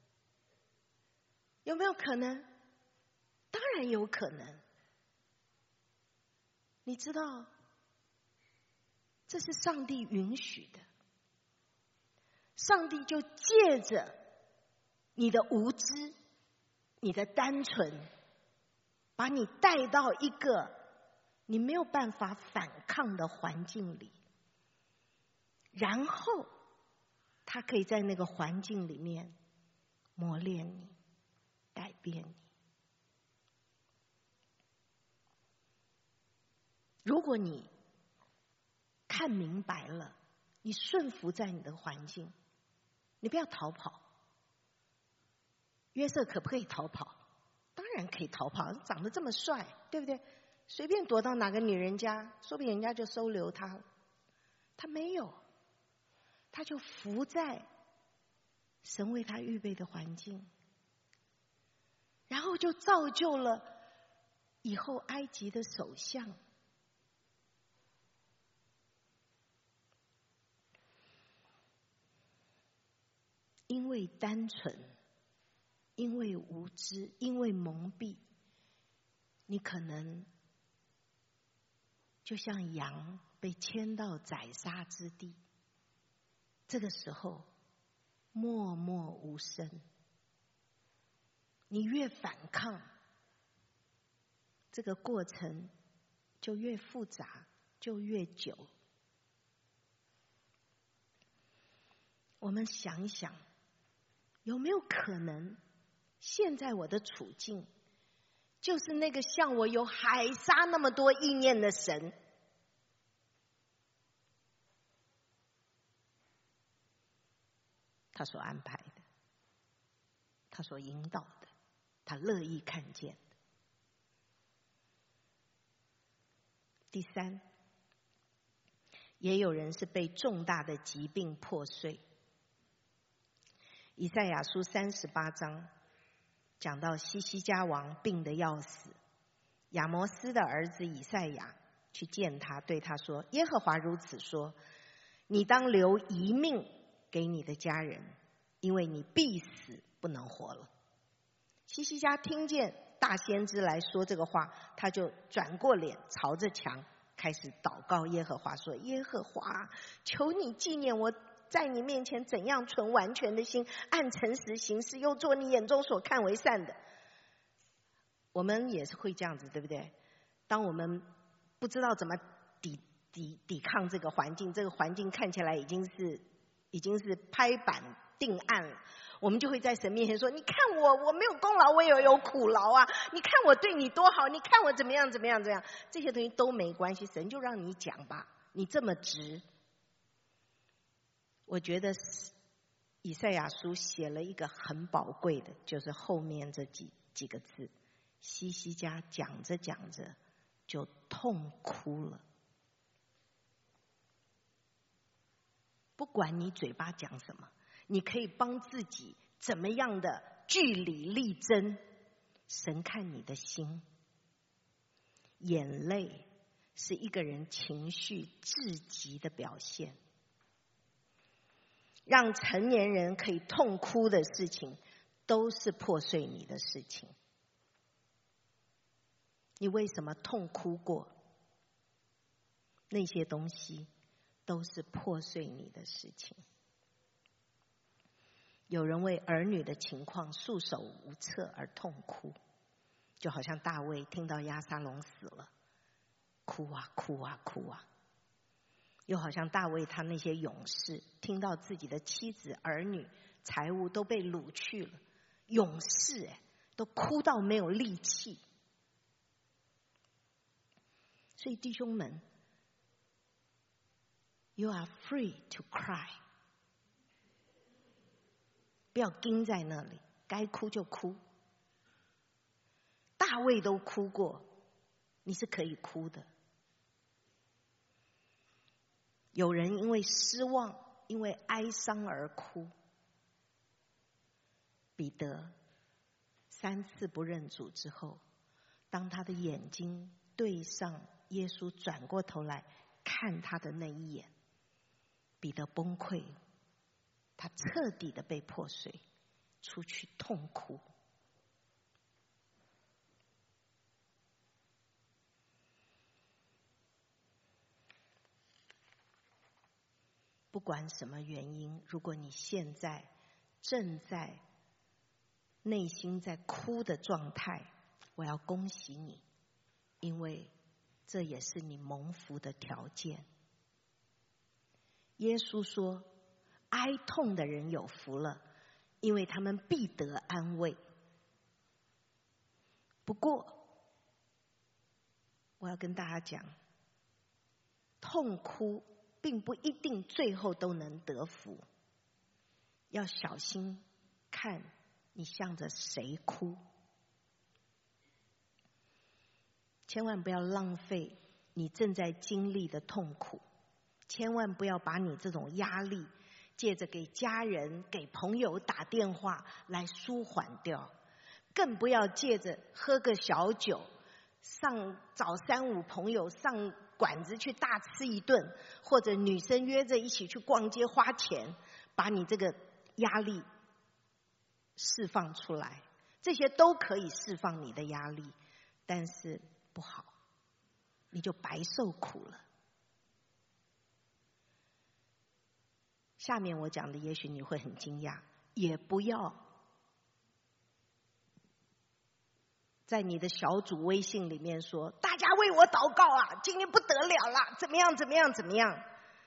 有没有可能？当然有可能。你知道，这是上帝允许的。上帝就借着你的无知，你的单纯，把你带到一个你没有办法反抗的环境里，然后他可以在那个环境里面磨练你，改变你。如果你看明白了，你顺服在你的环境，你不要逃跑， 约瑟可不可以逃跑？当然可以逃跑，长得这么帅，对不对？随便躲到哪个女人家，说不定人家就收留他。他没有，他就伏在神为他预备的环境，然后就造就了以后埃及的首相。因为单纯，因为无知，因为蒙蔽，你可能就像羊被牵到宰杀之地，这个时候默默无声。你越反抗，这个过程就越复杂，就越久。我们想一想，有没有可能现在我的处境就是那个像我有海沙那么多意念的神？他所安排的，他所引导的，他乐意看见的。第三，也有人是被重大的疾病破碎。以赛亚书三十八章讲到西西家王病得要死，亚摩斯的儿子以赛亚去见他，对他说：耶和华如此说，你当留一命给你的家人，因为你必死不能活了。西西家听见大先知来说这个话，他就转过脸朝着墙开始祷告耶和华说：耶和华，求你纪念我在你面前怎样存完全的心，按诚实行事，又做你眼中所看为善的。我们也是会这样子，对不对？当我们不知道怎么抵抵抵抗这个环境，这个环境看起来已经是已经是拍板定案了，我们就会在神面前说：你看我，我没有功劳，我也有苦劳啊！你看我对你多好，你看我怎么样怎么样怎么样，这些东西都没关系，神就让你讲吧，你这么直。我觉得以赛亚书写了一个很宝贵的，就是后面这几几个字。西西家讲着讲着就痛哭了。不管你嘴巴讲什么，你可以帮自己怎么样的据理力争，神看你的心。眼泪是一个人情绪至极的表现。让成年人可以痛哭的事情，都是破碎你的事情。你为什么痛哭过？那些东西都是破碎你的事情。有人为儿女的情况束手无策而痛哭，就好像大卫听到押沙龙死了，哭啊哭啊哭啊。又好像大卫他那些勇士听到自己的妻子儿女财物都被掳去了，勇士哎都哭到没有力气。所以弟兄们， You are free to cry， 不要盯在那里，该哭就哭。大卫都哭过，你是可以哭的。有人因为失望，因为哀伤而哭。彼得三次不认主之后，当他的眼睛对上耶稣，转过头来看他的那一眼，彼得崩溃，他彻底的被破碎，出去痛哭。不管什么原因，如果你现在正在内心在哭的状态，我要恭喜你，因为这也是你蒙福的条件。耶稣说，哀痛的人有福了，因为他们必得安慰。不过我要跟大家讲，痛哭并不一定最后都能得福，要小心看你向着谁哭？千万不要浪费你正在经历的痛苦，千万不要把你这种压力借着给家人、给朋友打电话来舒缓掉，更不要借着喝个小酒，上找三五朋友上馆子去大吃一顿，或者女生约着一起去逛街花钱，把你这个压力释放出来。这些都可以释放你的压力，但是不好，你就白受苦了。下面我讲的也许你会很惊讶，也不要在你的小组微信里面说大家为我祷告啊，今天不得了了，怎么样怎么样怎么样。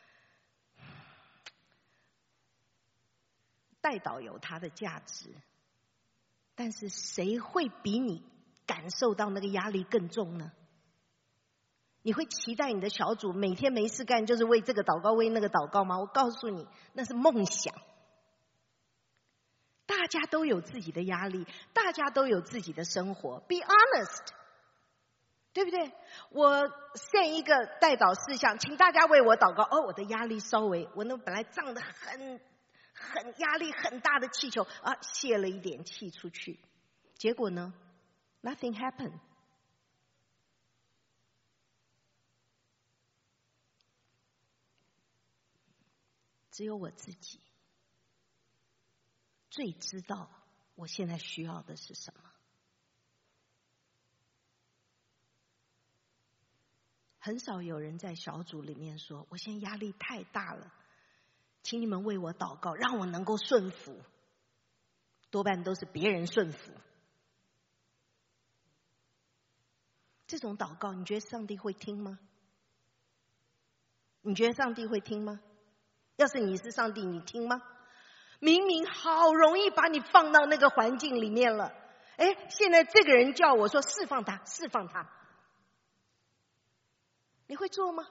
代祷有它的价值，但是谁会比你感受到那个压力更重呢？你会期待你的小组每天没事干就是为这个祷告为那个祷告吗？我告诉你，那是梦想。大家都有自己的压力，大家都有自己的生活， be honest， 对不对？我 send 一个代祷事项，请大家为我祷告。哦，我的压力稍微，我那本来胀得很很压力很大的气球啊，泄了一点气出去，结果呢 nothing happened。只有我自己最知道我现在需要的是什么。很少有人在小组里面说我现在压力太大了，请你们为我祷告，让我能够顺服。多半都是别人顺服。这种祷告你觉得上帝会听吗？你觉得上帝会听吗？要是你是上帝，你听吗？明明好容易把你放到那个环境里面了，哎，现在这个人叫我说释放他，释放他，你会做吗？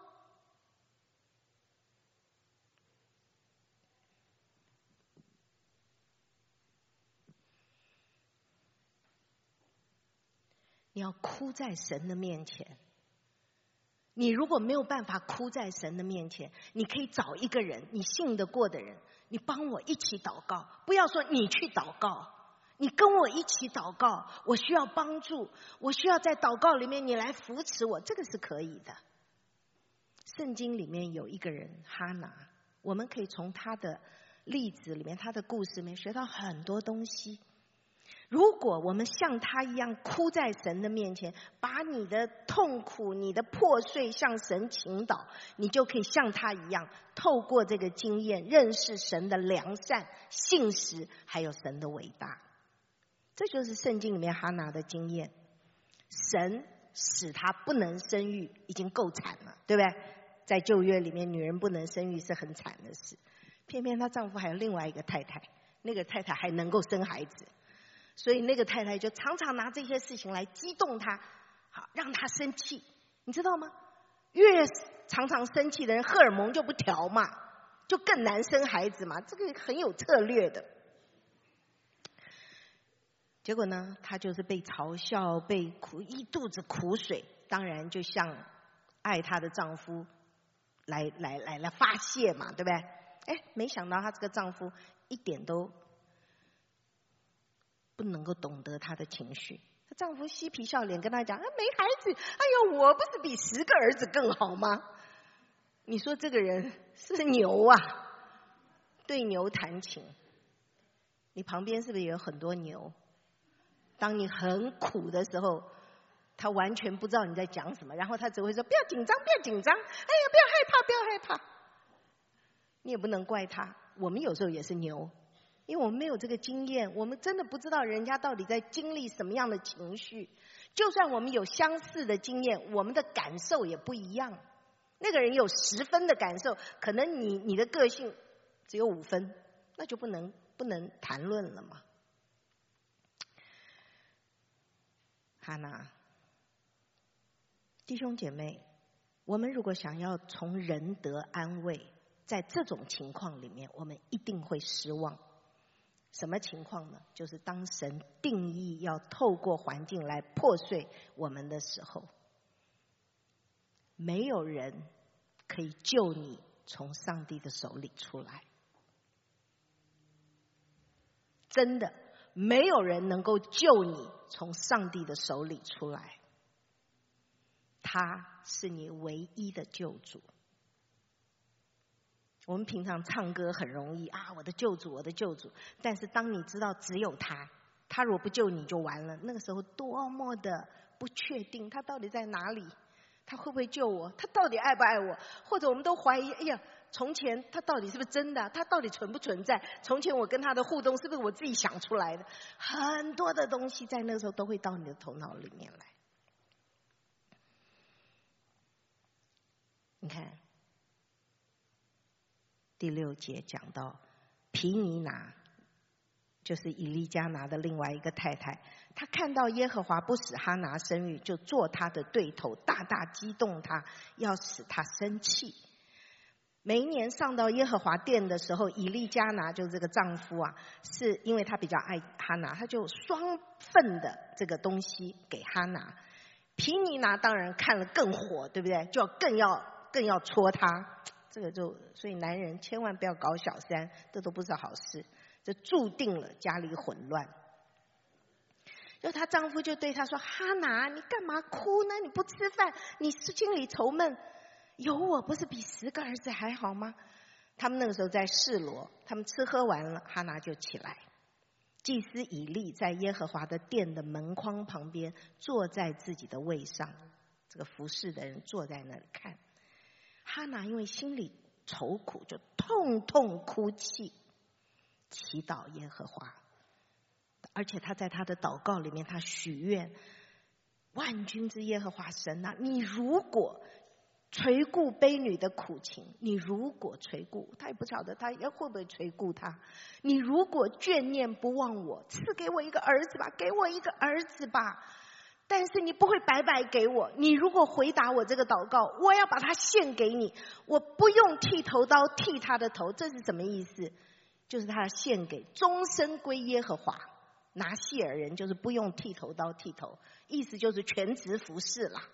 你要哭在神的面前。你如果没有办法哭在神的面前，你可以找一个人，你信得过的人，你帮我一起祷告。不要说你去祷告，你跟我一起祷告，我需要帮助，我需要在祷告里面你来扶持我，这个是可以的。圣经里面有一个人哈拿，我们可以从他的例子里面，他的故事里面学到很多东西。如果我们像他一样哭在神的面前，把你的痛苦、你的破碎向神倾倒，你就可以像他一样，透过这个经验认识神的良善、信实，还有神的伟大。这就是圣经里面哈拿的经验。神使他不能生育，已经够惨了，对不对？在旧约里面，女人不能生育是很惨的事，偏偏她丈夫还有另外一个太太，那个太太还能够生孩子。所以那个太太就常常拿这些事情来激动他，好让他生气，你知道吗？越常常生气的人，荷尔蒙就不调嘛，就更难生孩子嘛，这个很有策略的。结果呢，她就是被嘲笑，被苦一肚子苦水，当然就向爱她的丈夫来来来来发泄嘛，对不对？哎，没想到她这个丈夫一点都不能够懂得她的情绪，她丈夫嬉皮笑脸跟她讲：“啊，没孩子，哎呦，我不是比十个儿子更好吗？”你说这个人是牛啊，对牛弹琴。你旁边是不是也有很多牛？当你很苦的时候，他完全不知道你在讲什么，然后他只会说：“不要紧张，不要紧张，哎呀，不要害怕，不要害怕。”你也不能怪他，我们有时候也是牛。因为我们没有这个经验，我们真的不知道人家到底在经历什么样的情绪。就算我们有相似的经验，我们的感受也不一样。那个人有十分的感受，可能你你的个性只有五分，那就不能不能谈论了嘛。哈娜，弟兄姐妹，我们如果想要从人得安慰，在这种情况里面，我们一定会失望。 什么情况呢？就是当神定义要透过环境来破碎我们的时候，没有人可以救你从上帝的手里出来。真的，没有人能够救你从上帝的手里出来。他是你唯一的救主。我们平常唱歌很容易啊，我的救主，我的救主。但是当你知道只有他，他如果不救你就完了，那个时候多么的不确定，他到底在哪里？他会不会救我？他到底爱不爱我？或者我们都怀疑，哎呀，从前他到底是不是真的？他到底存不存在？从前我跟他的互动是不是我自己想出来的？很多的东西在那个时候都会到你的头脑里面来。你看第六节讲到毗尼拿，就是以利加拿的另外一个太太，她看到耶和华不使哈拿生育，就做她的对头，大大激动她，要使她生气。每一年上到耶和华殿的时候，以利加拿就是这个丈夫啊，是因为他比较爱哈拿，他就双份的这个东西给哈拿。毗尼拿当然看了更火，对不对？就更要更要戳他。这个就所以男人千万不要搞小三，这都不是好事，这注定了家里混乱。就她丈夫就对她说：“哈拿，你干嘛哭呢？你不吃饭，你心里愁闷，有我不是比十个儿子还好吗？”他们那个时候在示罗，他们吃喝完了，哈拿就起来。祭司以利在耶和华的殿的门框旁边，坐在自己的位上，这个服侍的人坐在那里看。哈拿因为心里愁苦，就痛痛哭泣，祈祷耶和华。而且他在他的祷告里面，他许愿：万军之耶和华神啊，你如果垂顾卑女的苦情，你如果垂顾，他也不晓得他会不会垂顾他。你如果眷念不忘我，赐给我一个儿子吧，给我一个儿子吧。但是你不会白白给我，你如果回答我这个祷告，我要把它献给你，我不用剃头刀剃他的头。这是什么意思？就是他要献给，终身归耶和华。拿细尔人就是不用剃头刀剃头，意思就是全职服侍啦。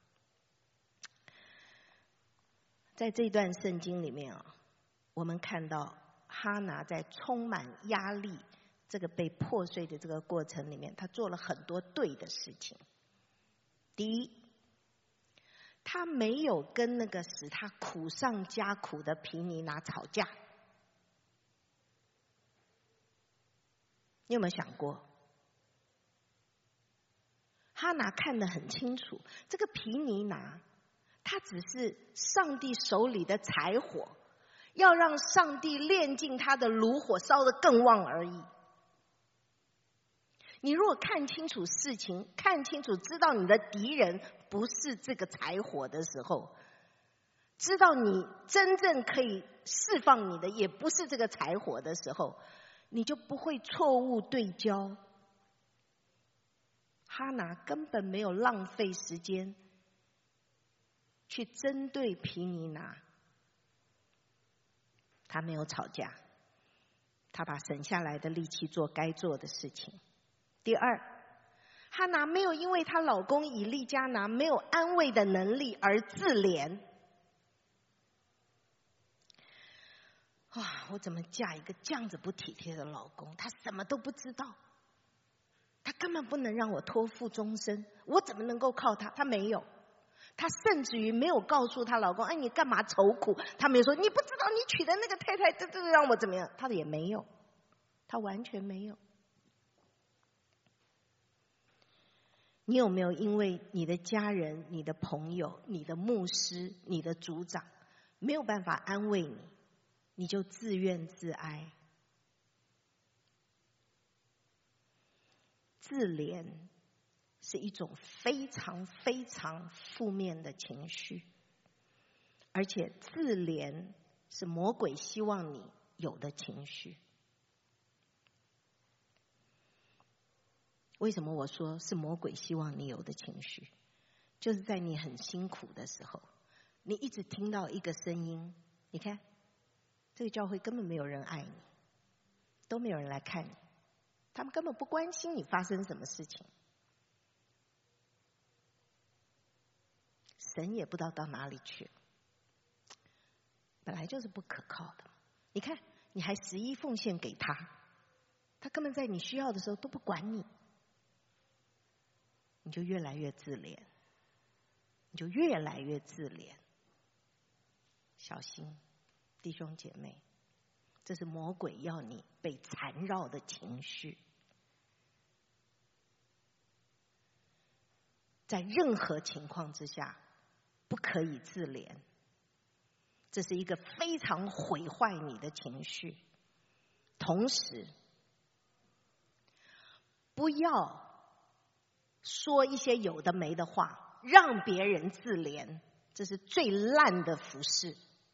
在这段圣经里面啊，我们看到哈拿在充满压力这个被破碎的这个过程里面，他做了很多对的事情。第一，他没有跟那个使他苦上加苦的毗尼拿吵架。你有没有想过，哈拿看得很清楚，这个毗尼拿他只是上帝手里的柴火，要让上帝炼尽他的炉火，烧得更旺而已。你如果看清楚事情，看清楚知道你的敌人不是这个柴火的时候，知道你真正可以释放你的也不是这个柴火的时候，你就不会错误对焦。哈拿根本没有浪费时间去针对毗尼拿，他没有吵架，他把省下来的力气做该做的事情。第二，哈拿没有因为她老公以利加拿没有安慰的能力而自怜。哇，我怎么嫁一个这样子不体贴的老公？他什么都不知道，他根本不能让我托付终身，我怎么能够靠他？他没有，他甚至于没有告诉她老公：“哎，你干嘛愁苦？”他没有说：“你不知道你娶的那个太太，这这让我怎么样？”他也没有，他完全没有。你有没有因为你的家人、你的朋友、你的牧师、你的组长没有办法安慰你，你就自怨自哀？自怜是一种非常非常负面的情绪，而且自怜是魔鬼希望你有的情绪。为什么我说是魔鬼希望你有的情绪？就是在你很辛苦的时候，你一直听到一个声音，你看这个教会根本没有人爱你， 都没有人来看你，他们根本不关心你发生什么事情。神也不知道到哪里去了，本来就是不可靠的。你看，你还十一奉献给他，他根本在你需要的时候都不管你，你就越来越自怜，你就越来越自怜。小心，弟兄姐妹，这是魔鬼要你被缠绕的情绪。在任何情况之下，不可以自怜，这是一个非常毁坏你的情绪。同时，不要说一些有的没的话，让别人自怜，这是最烂的服事。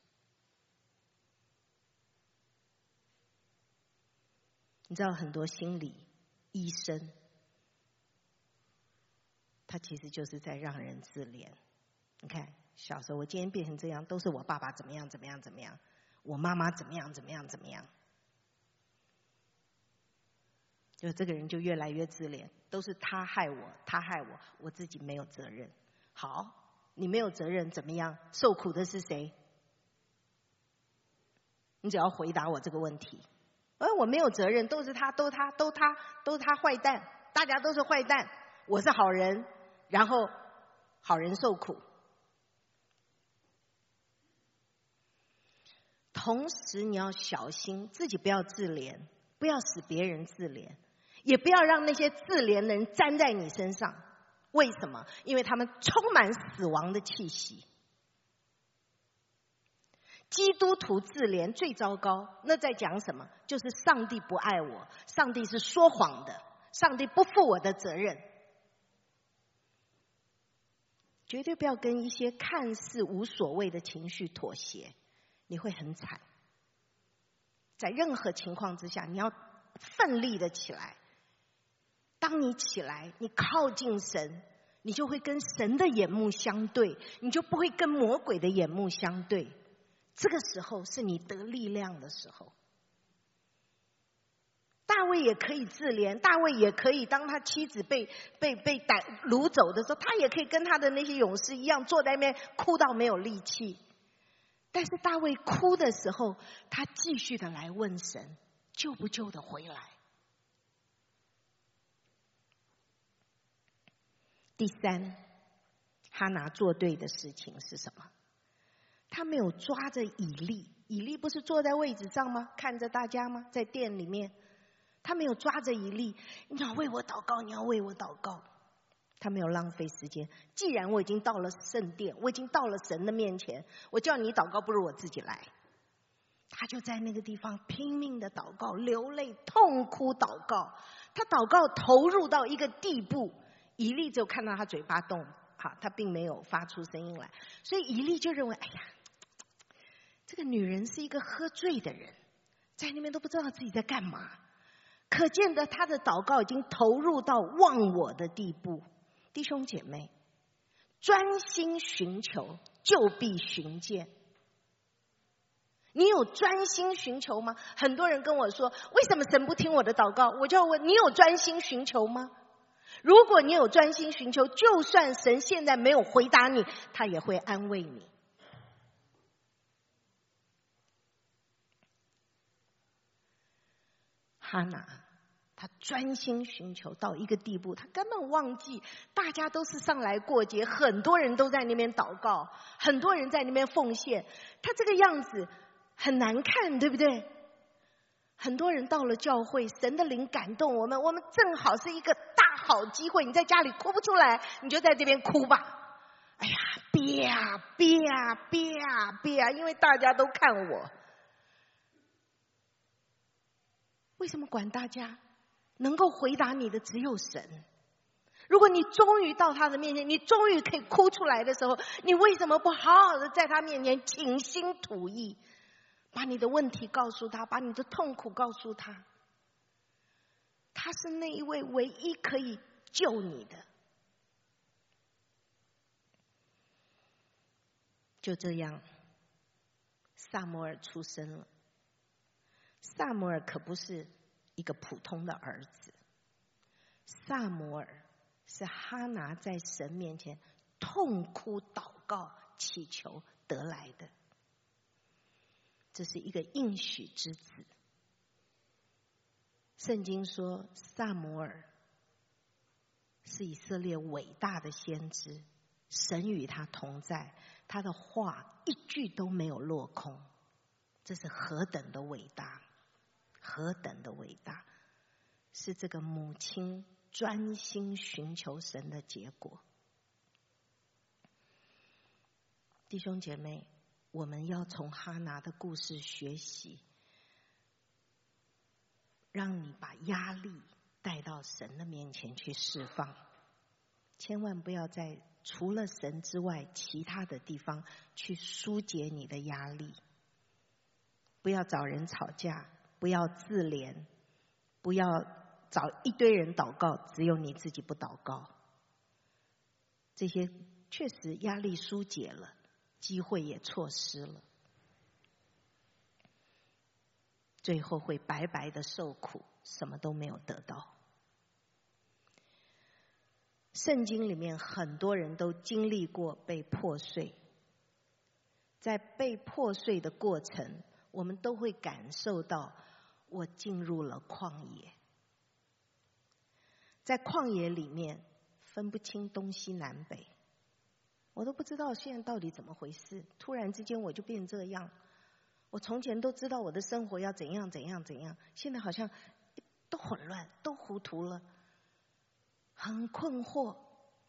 你知道很多心理医生，他其实就是在让人自怜。你看，小时候我今天变成这样，都是我爸爸怎么样怎么样怎么样，我妈妈怎么样怎么样怎么样，就这个人就越来越自怜，都是他害我，他害我，我自己没有责任。好，你没有责任怎么样？受苦的是谁？你只要回答我这个问题。而我没有责任，都是他，都他，都他，都他坏蛋，大家都是坏蛋，我是好人，然后好人受苦。同时你要小心自己不要自怜，不要使别人自怜，也不要让那些自怜的人粘在你身上。为什么？因为他们充满死亡的气息。基督徒自怜最糟糕，那在讲什么？就是上帝不爱我，上帝是说谎的，上帝不负我的责任。绝对不要跟一些看似无所谓的情绪妥协，你会很惨。在任何情况之下，你要奋力的起来。当你起来，你靠近神，你就会跟神的眼目相对，你就不会跟魔鬼的眼目相对。这个时候是你得力量的时候。大卫也可以自怜，大卫也可以当他妻子被被被逮掳走的时候，他也可以跟他的那些勇士一样坐在那边哭到没有力气。但是大卫哭的时候，他继续的来问神，救不救得回来？第三，哈拿做对的事情是什么？他没有抓着以利，以利不是坐在位置上吗？看着大家吗？在店里面，他没有抓着以利，你要为我祷告，你要为我祷告。他没有浪费时间。既然我已经到了圣殿，我已经到了神的面前，我叫你祷告，不如我自己来。他就在那个地方拼命的祷告，流泪痛哭祷告。他祷告投入到一个地步，以利只有看到他嘴巴动，好，他并没有发出声音来。所以以利就认为，哎呀，这个女人是一个喝醉的人，在那边都不知道自己在干嘛。可见的，他的祷告已经投入到忘我的地步。弟兄姐妹，专心寻求，就必寻见。你有专心寻求吗？很多人跟我说，为什么神不听我的祷告？我就要问，你有专心寻求吗？如果你有专心寻求，就算神现在没有回答你，他也会安慰你。哈拿，他专心寻求到一个地步，他根本忘记大家都是上来过节，很多人都在那边祷告，很多人在那边奉献，他这个样子很难看，对不对？很多人到了教会，神的灵感动我们，我们正好是一个大好机会，你在家里哭不出来，你就在这边哭吧。哎呀，憋啊憋啊憋啊憋啊，因为大家都看我。为什么管大家？能够回答你的只有神。如果你终于到他的面前，你终于可以哭出来的时候，你为什么不好好的在他面前倾心吐意，把你的问题告诉他，把你的痛苦告诉他？他是那一位唯一可以救你的。就这样，撒母耳出生了。撒母耳可不是一个普通的儿子。撒母耳是哈拿在神面前痛哭祷告祈求得来的，这是一个应许之子。圣经说撒母耳是以色列伟大的先知，神与他同在，他的话一句都没有落空，这是何等的伟大，何等的伟大，是这个母亲专心寻求神的结果。弟兄姐妹，我们要从哈拿的故事学习，让你把压力带到神的面前去释放，千万不要在除了神之外其他的地方去疏解你的压力。不要找人吵架，不要自怜，不要找一堆人祷告，只有你自己不祷告。这些确实压力疏解了，机会也错失了，最后会白白的受苦，什么都没有得到。圣经里面很多人都经历过被破碎，在被破碎的过程，我们都会感受到我进入了旷野。在旷野里面分不清东西南北，我都不知道现在到底怎么回事，突然之间我就变这样。我从前都知道我的生活要怎样怎样怎样，现在好像都混乱，都糊涂了，很困惑。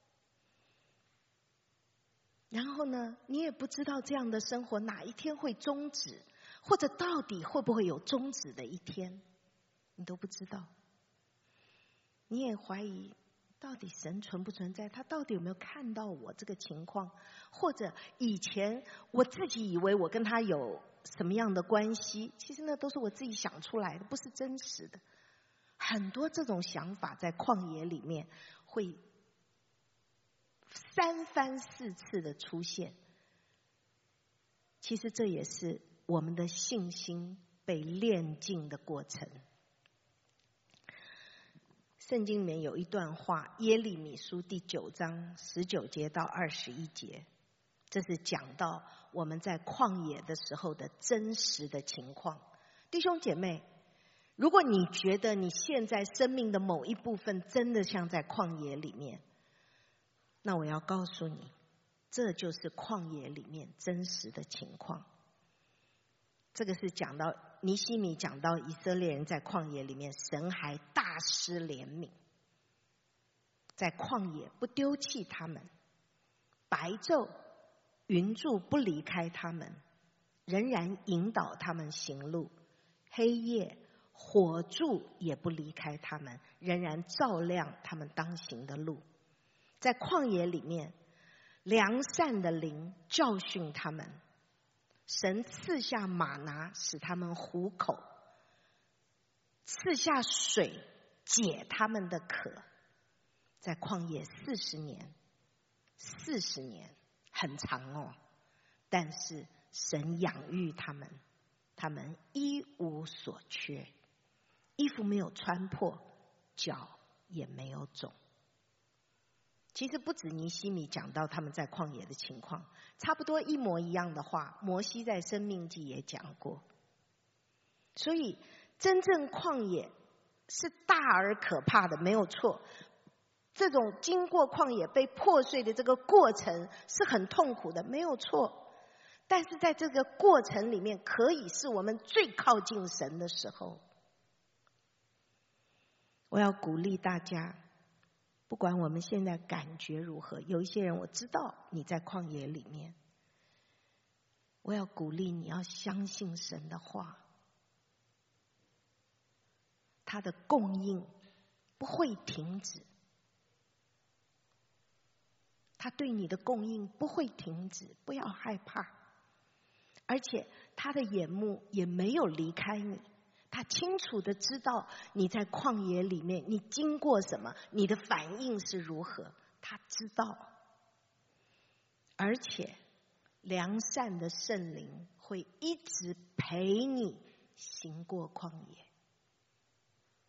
然后呢，你也不知道这样的生活哪一天会终止，或者到底会不会有终止的一天，你都不知道。你也怀疑到底神存不存在，他到底有没有看到我这个情况，或者以前我自己以为我跟他有什么样的关系，其实那都是我自己想出来的，不是真实的。很多这种想法在旷野里面会三番四次的出现，其实这也是我们的信心被炼净的过程。圣经里面有一段话，耶利米书第九章十九节到二十一节，这是讲到我们在旷野的时候的真实的情况。弟兄姐妹，如果你觉得你现在生命的某一部分真的像在旷野里面，那我要告诉你，这就是旷野里面真实的情况。这个是讲到尼希米讲到以色列人在旷野里面，神还大施怜悯，在旷野不丢弃他们，白昼云柱不离开他们，仍然引导他们行路，黑夜火柱也不离开他们，仍然照亮他们当行的路。在旷野里面，良善的灵教训他们，神赐下玛拿使他们糊口，赐下水解他们的渴。在旷野四十年，四十年很长哦，但是神养育他们，他们一无所缺，衣服没有穿破，脚也没有肿。其实不止尼希米讲到他们在旷野的情况，差不多一模一样的话，摩西在申命记也讲过。所以真正旷野是大而可怕的，没有错。这种经过旷野被破碎的这个过程是很痛苦的，没有错。但是在这个过程里面，可以是我们最靠近神的时候。我要鼓励大家，不管我们现在感觉如何，有一些人我知道你在旷野里面，我要鼓励你要相信神的话，他的供应不会停止，他对你的供应不会停止，不要害怕。而且他的眼目也没有离开你，他清楚的知道你在旷野里面你经过什么，你的反应是如何，他知道。而且良善的圣灵会一直陪你行过旷野。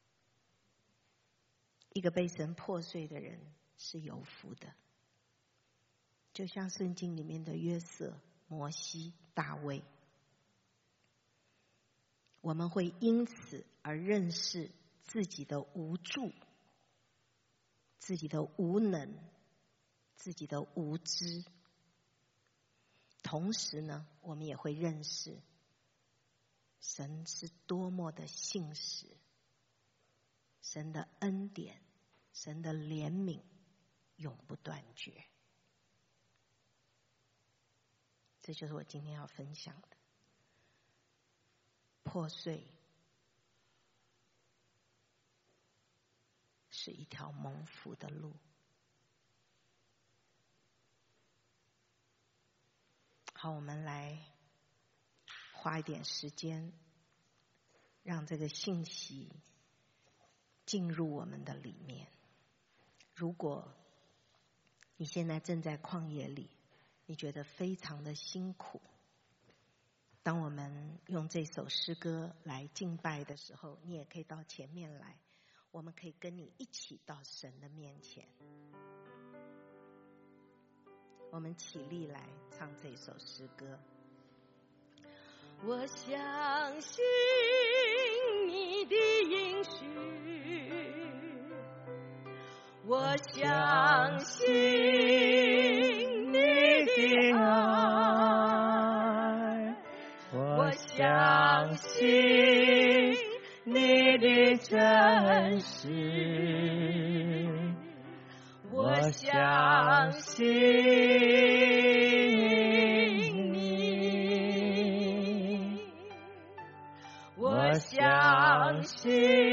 一个被神破碎的人是有福的，就像圣经里面的约瑟、摩西、大卫，我们会因此而认识自己的无助、自己的无能、自己的无知。同时呢，我们也会认识神是多么的信实，神的恩典、神的怜悯永不断绝。这就是我今天要分享的。破碎是一条蒙福的路。好，我们来花一点时间，让这个信息进入我们的里面。如果你现在正在旷野里，你觉得非常的辛苦，当我们用这首诗歌来敬拜的时候，你也可以到前面来，我们可以跟你一起到神的面前。我们起立来唱这首诗歌。我相信你的应许，我相信你的爱，我相信你的真实，我相信你，我相信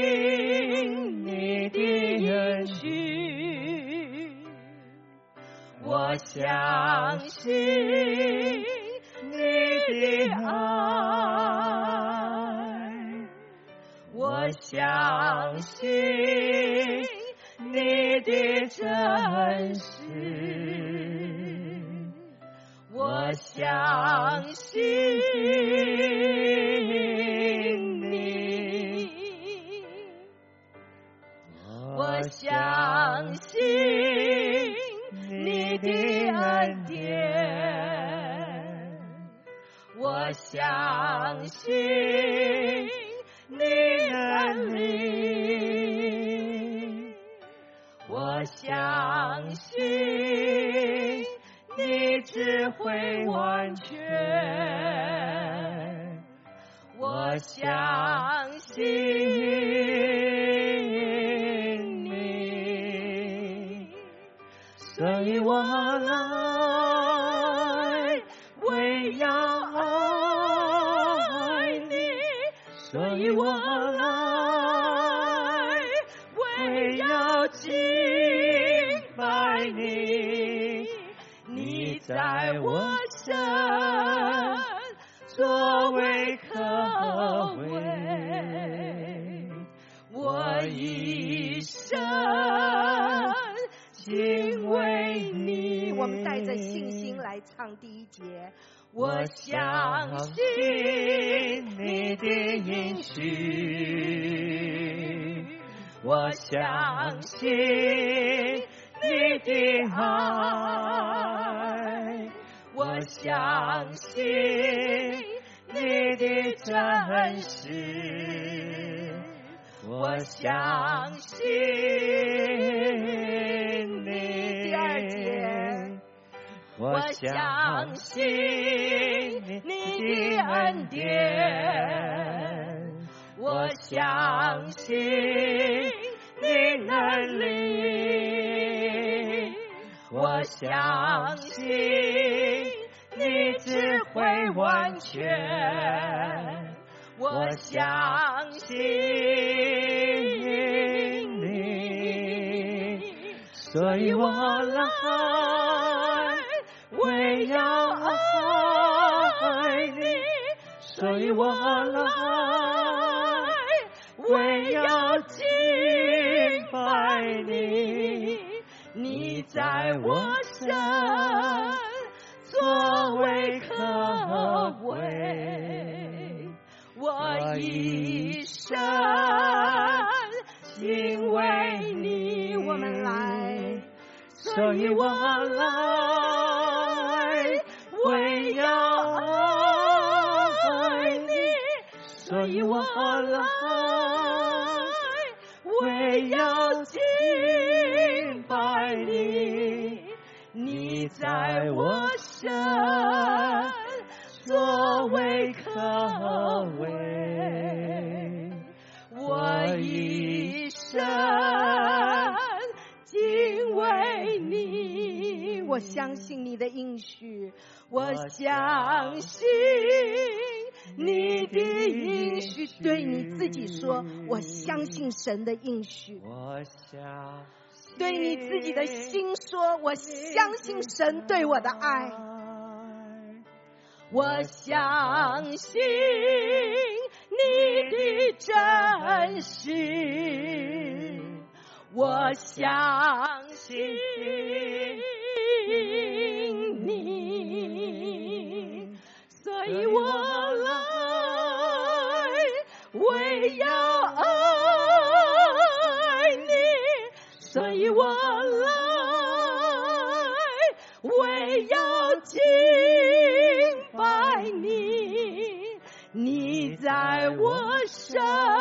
你的应许，我相信你的爱，我相信你的真实，我相信你，我相信你的恩典，我相信你能力，我相信你智慧完全，我相信你，所以我来为要爱你，所以我来为要敬拜你，你在我身作为可畏，我一生敬畏你。我们带着信心来唱第一节。我相信你的应许，我相信你的爱，我相信你的真实，我相信你。第二节，我相信你的恩典，我相信你能力，我相信你智慧完全，我相信你，所以我来为要爱你，所以我来为要敬拜你，你在我身作为可畏，我一生敬畏你。 所以我来为要爱你，所以我来为要敬拜你，你在我身作为可畏，我一生敬畏你。 我相信你的应许，我相信你的应许。对你自己说，我相信神的应许。 我相信对你自己的心说，我相信神对我的爱。我相信你的真实，我相信你，所以我来为要爱你，所以我来为要敬拜你，你在我身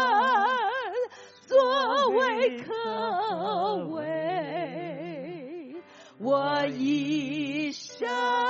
作为可畏，我一生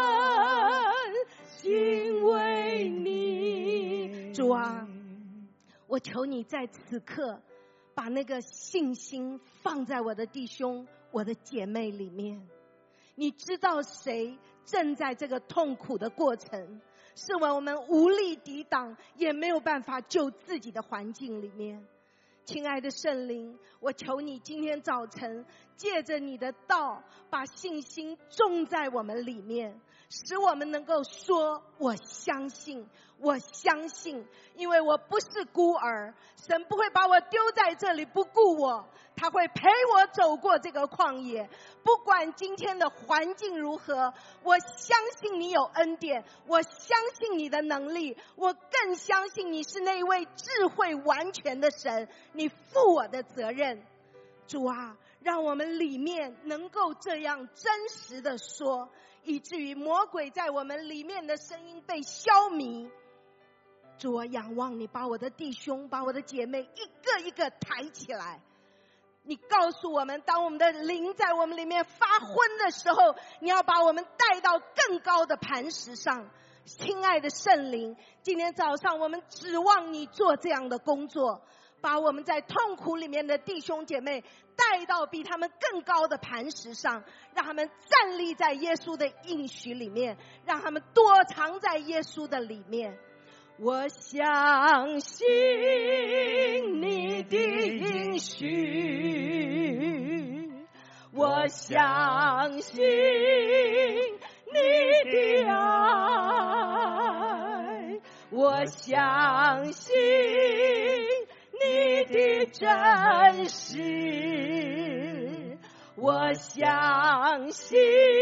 敬畏你。主啊，我求你在此刻把那个信心放在我的弟兄我的姐妹里面。你知道谁正在这个痛苦的过程，是我们无力抵挡也没有办法救自己的环境里面。亲爱的圣灵，我求你今天早晨借着你的道把信心种在我们里面，使我们能够说我相信，我相信，因为我不是孤儿，神不会把我丢在这里不顾我，他会陪我走过这个旷野。不管今天的环境如何，我相信你有恩典，我相信你的能力，我更相信你是那位智慧完全的神，你负我的责任。主啊，让我们里面能够这样真实的说，以至于魔鬼在我们里面的声音被消弭。主啊，仰望你把我的弟兄把我的姐妹一个一个抬起来。你告诉我们，当我们的灵在我们里面发昏的时候，你要把我们带到更高的磐石上。亲爱的圣灵，今天早上我们指望你做这样的工作，把我们在痛苦里面的弟兄姐妹带到比他们更高的磐石上，让他们站立在耶稣的应许里面，让他们躲藏在耶稣的里面。我相信你的应许，我相信你的爱，我相信你的真实，我相信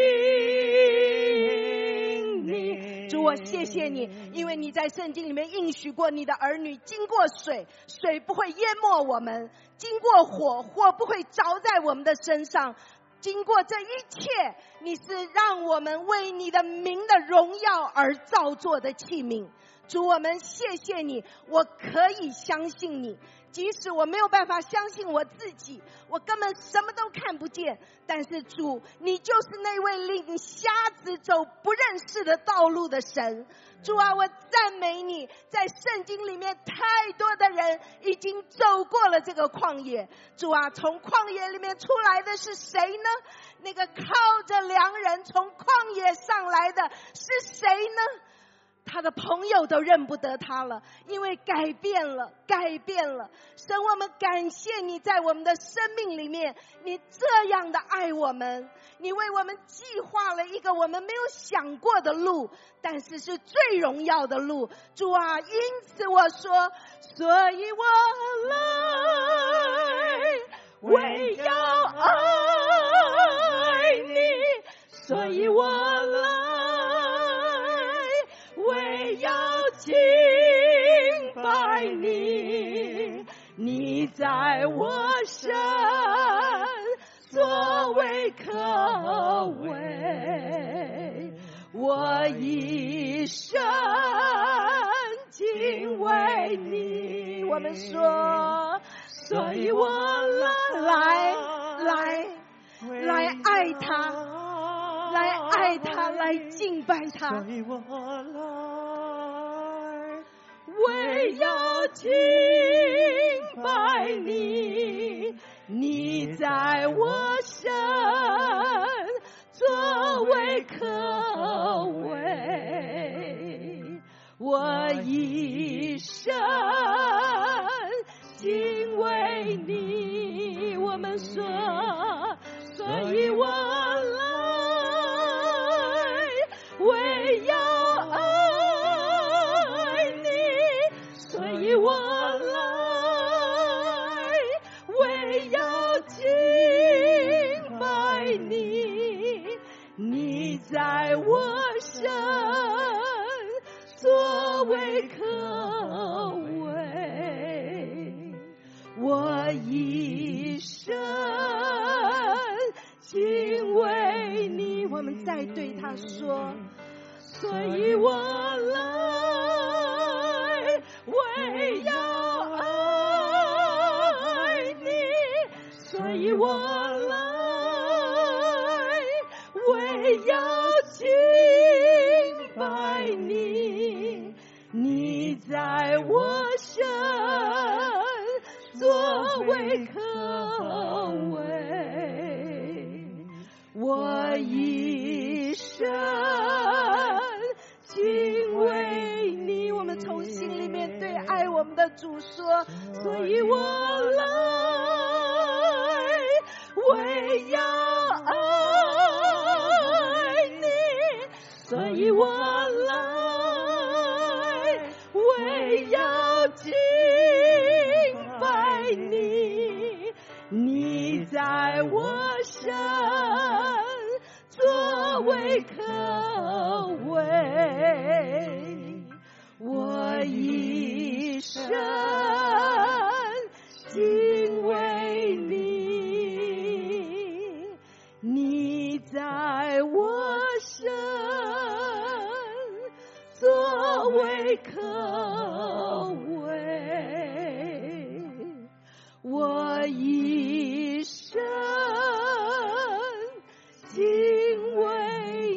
你。主，我谢谢你，因为你在圣经里面应许过你的儿女经过水，水不会淹没我们，经过火，火不会着在我们的身上。经过这一切，你是让我们为你的名的荣耀而造作的器皿。主，我们谢谢你，我可以相信你，即使我没有办法相信我自己，我根本什么都看不见，但是主，你就是那位令瞎子走不认识的道路的神。主啊，我赞美你，在圣经里面太多的人已经走过了这个旷野。主啊，从旷野里面出来的是谁呢？那个靠着良人从旷野上来的是谁呢？他的朋友都认不得他了，因为改变了，改变了。神，我们感谢你在我们的生命里面，你这样的爱我们，你为我们计划了一个我们没有想过的路，但是是最荣耀的路。主啊，因此我说，所以我来为要爱你，所以我来为要敬拜你，在我身作为可我们说，所以我来来来爱他，来爱他，来敬拜他。 所以我来， 唯有敬拜你，你在我身作为可畏，我一生敬畏你。我们说，所以我来，唯有爱你，所以我来，唯有敬拜你，你在我身作为可畏，我一生敬畏你。我们再对他说，所以我来，唯有爱你，所以我来，唯有敬拜你，你在我身作为可畏，我一生敬畏你。我们从心里面对爱我们的主说，所以我来，唯有爱你，所以我来，唯有敬拜你，你在我身作为可畏，我一生敬畏你，你在我身作为可畏，我一生敬畏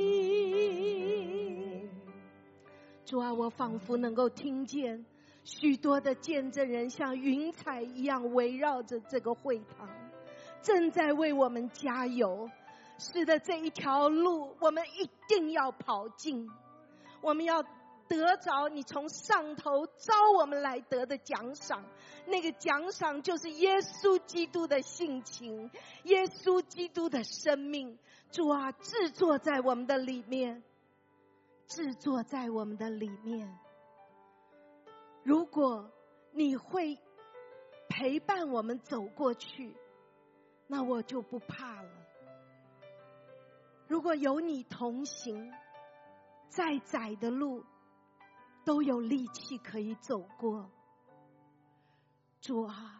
你。主啊，我仿佛能够听见许多的见证人像云彩一样围绕着这个会堂，正在为我们加油。是的，这一条路我们一定要跑尽，我们要得着你从上头招我们来得的奖赏。那个奖赏就是耶稣基督的性情，耶稣基督的生命。主啊，制作在我们的里面，制作在我们的里面。如果你会陪伴我们走过去，那我就不怕了。如果有你同行，再窄的路都有力气可以走过。主啊，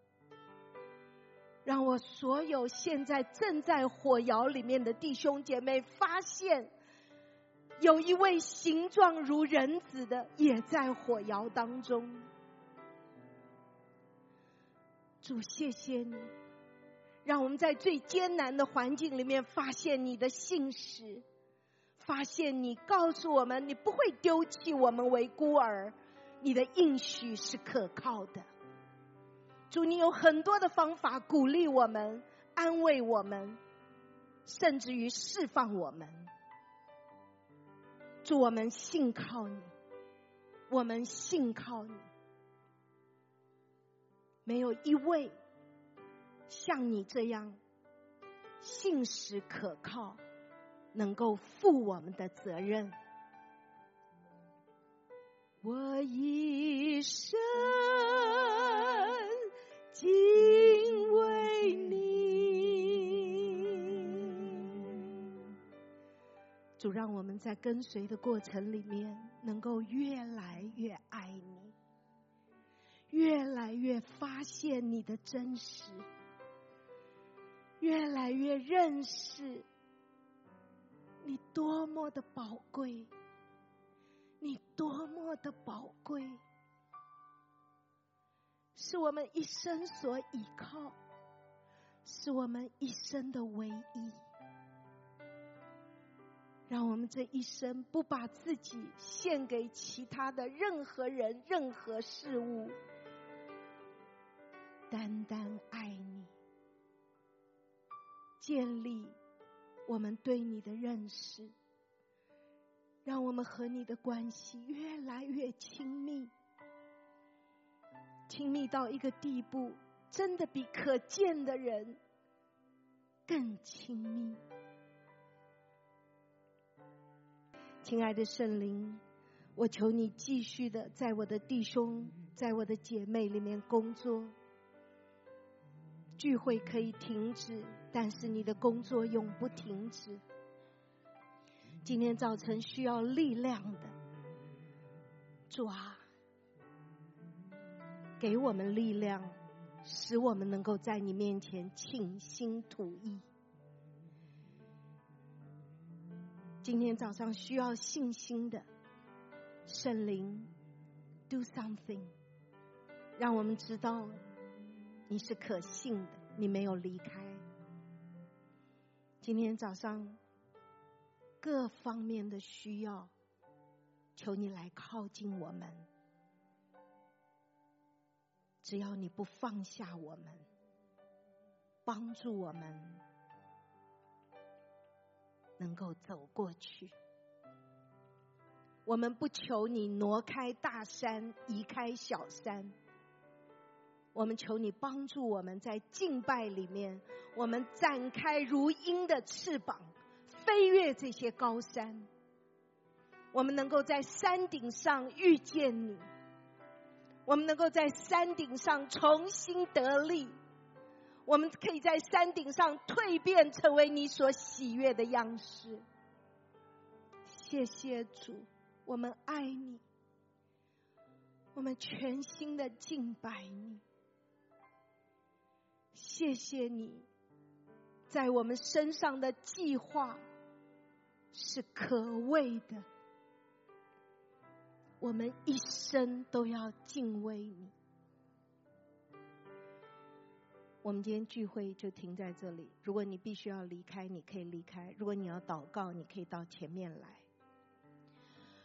让我所有现在正在火窑里面的弟兄姐妹发现，有一位形状如人子的也在火窑当中。主，谢谢你，让我们在最艰难的环境里面发现你的信实，发现你告诉我们，你不会丢弃我们为孤儿，你的应许是可靠的。主，你有很多的方法鼓励我们，安慰我们，甚至于释放我们。主，我们信靠你，我们信靠你。没有一位像你这样信实可靠，能够负我们的责任。我一生敬畏你。主，让我们在跟随的过程里面能够越来越爱你，越来越发现你的真实，越来越认识你多么的宝贵，你多么的宝贵。 是我们一生所依靠，是我们一生的唯一。让我们这一生不把自己献给其他的任何人、任何事物，单单爱你，建立我们对你的认识，让我们和你的关系越来越亲密，亲密到一个地步，真的比可见的人更亲密。亲爱的圣灵，我求你继续的在我的弟兄，在我的姐妹里面工作。聚会可以停止，但是你的工作永不停止。今天早晨需要力量的，主啊，给我们力量，使我们能够在你面前倾心吐意。今天早上需要信心的，圣灵 do something， 让我们知道你是可信的，你没有离开。今天早上各方面的需要，求你来靠近我们，只要你不放下我们，帮助我们能够走过去。我们不求你挪开大山，移开小山，我们求你帮助我们在敬拜里面，我们展开如鹰的翅膀，飞越这些高山。我们能够在山顶上遇见你，我们能够在山顶上重新得力，我们可以在山顶上蜕变成为你所喜悦的样式。谢谢主，我们爱你，我们全心的敬拜你。谢谢你在我们身上的计划是可畏的，我们一生都要敬畏你。我们今天聚会就停在这里，如果你必须要离开，你可以离开；如果你要祷告，你可以到前面来。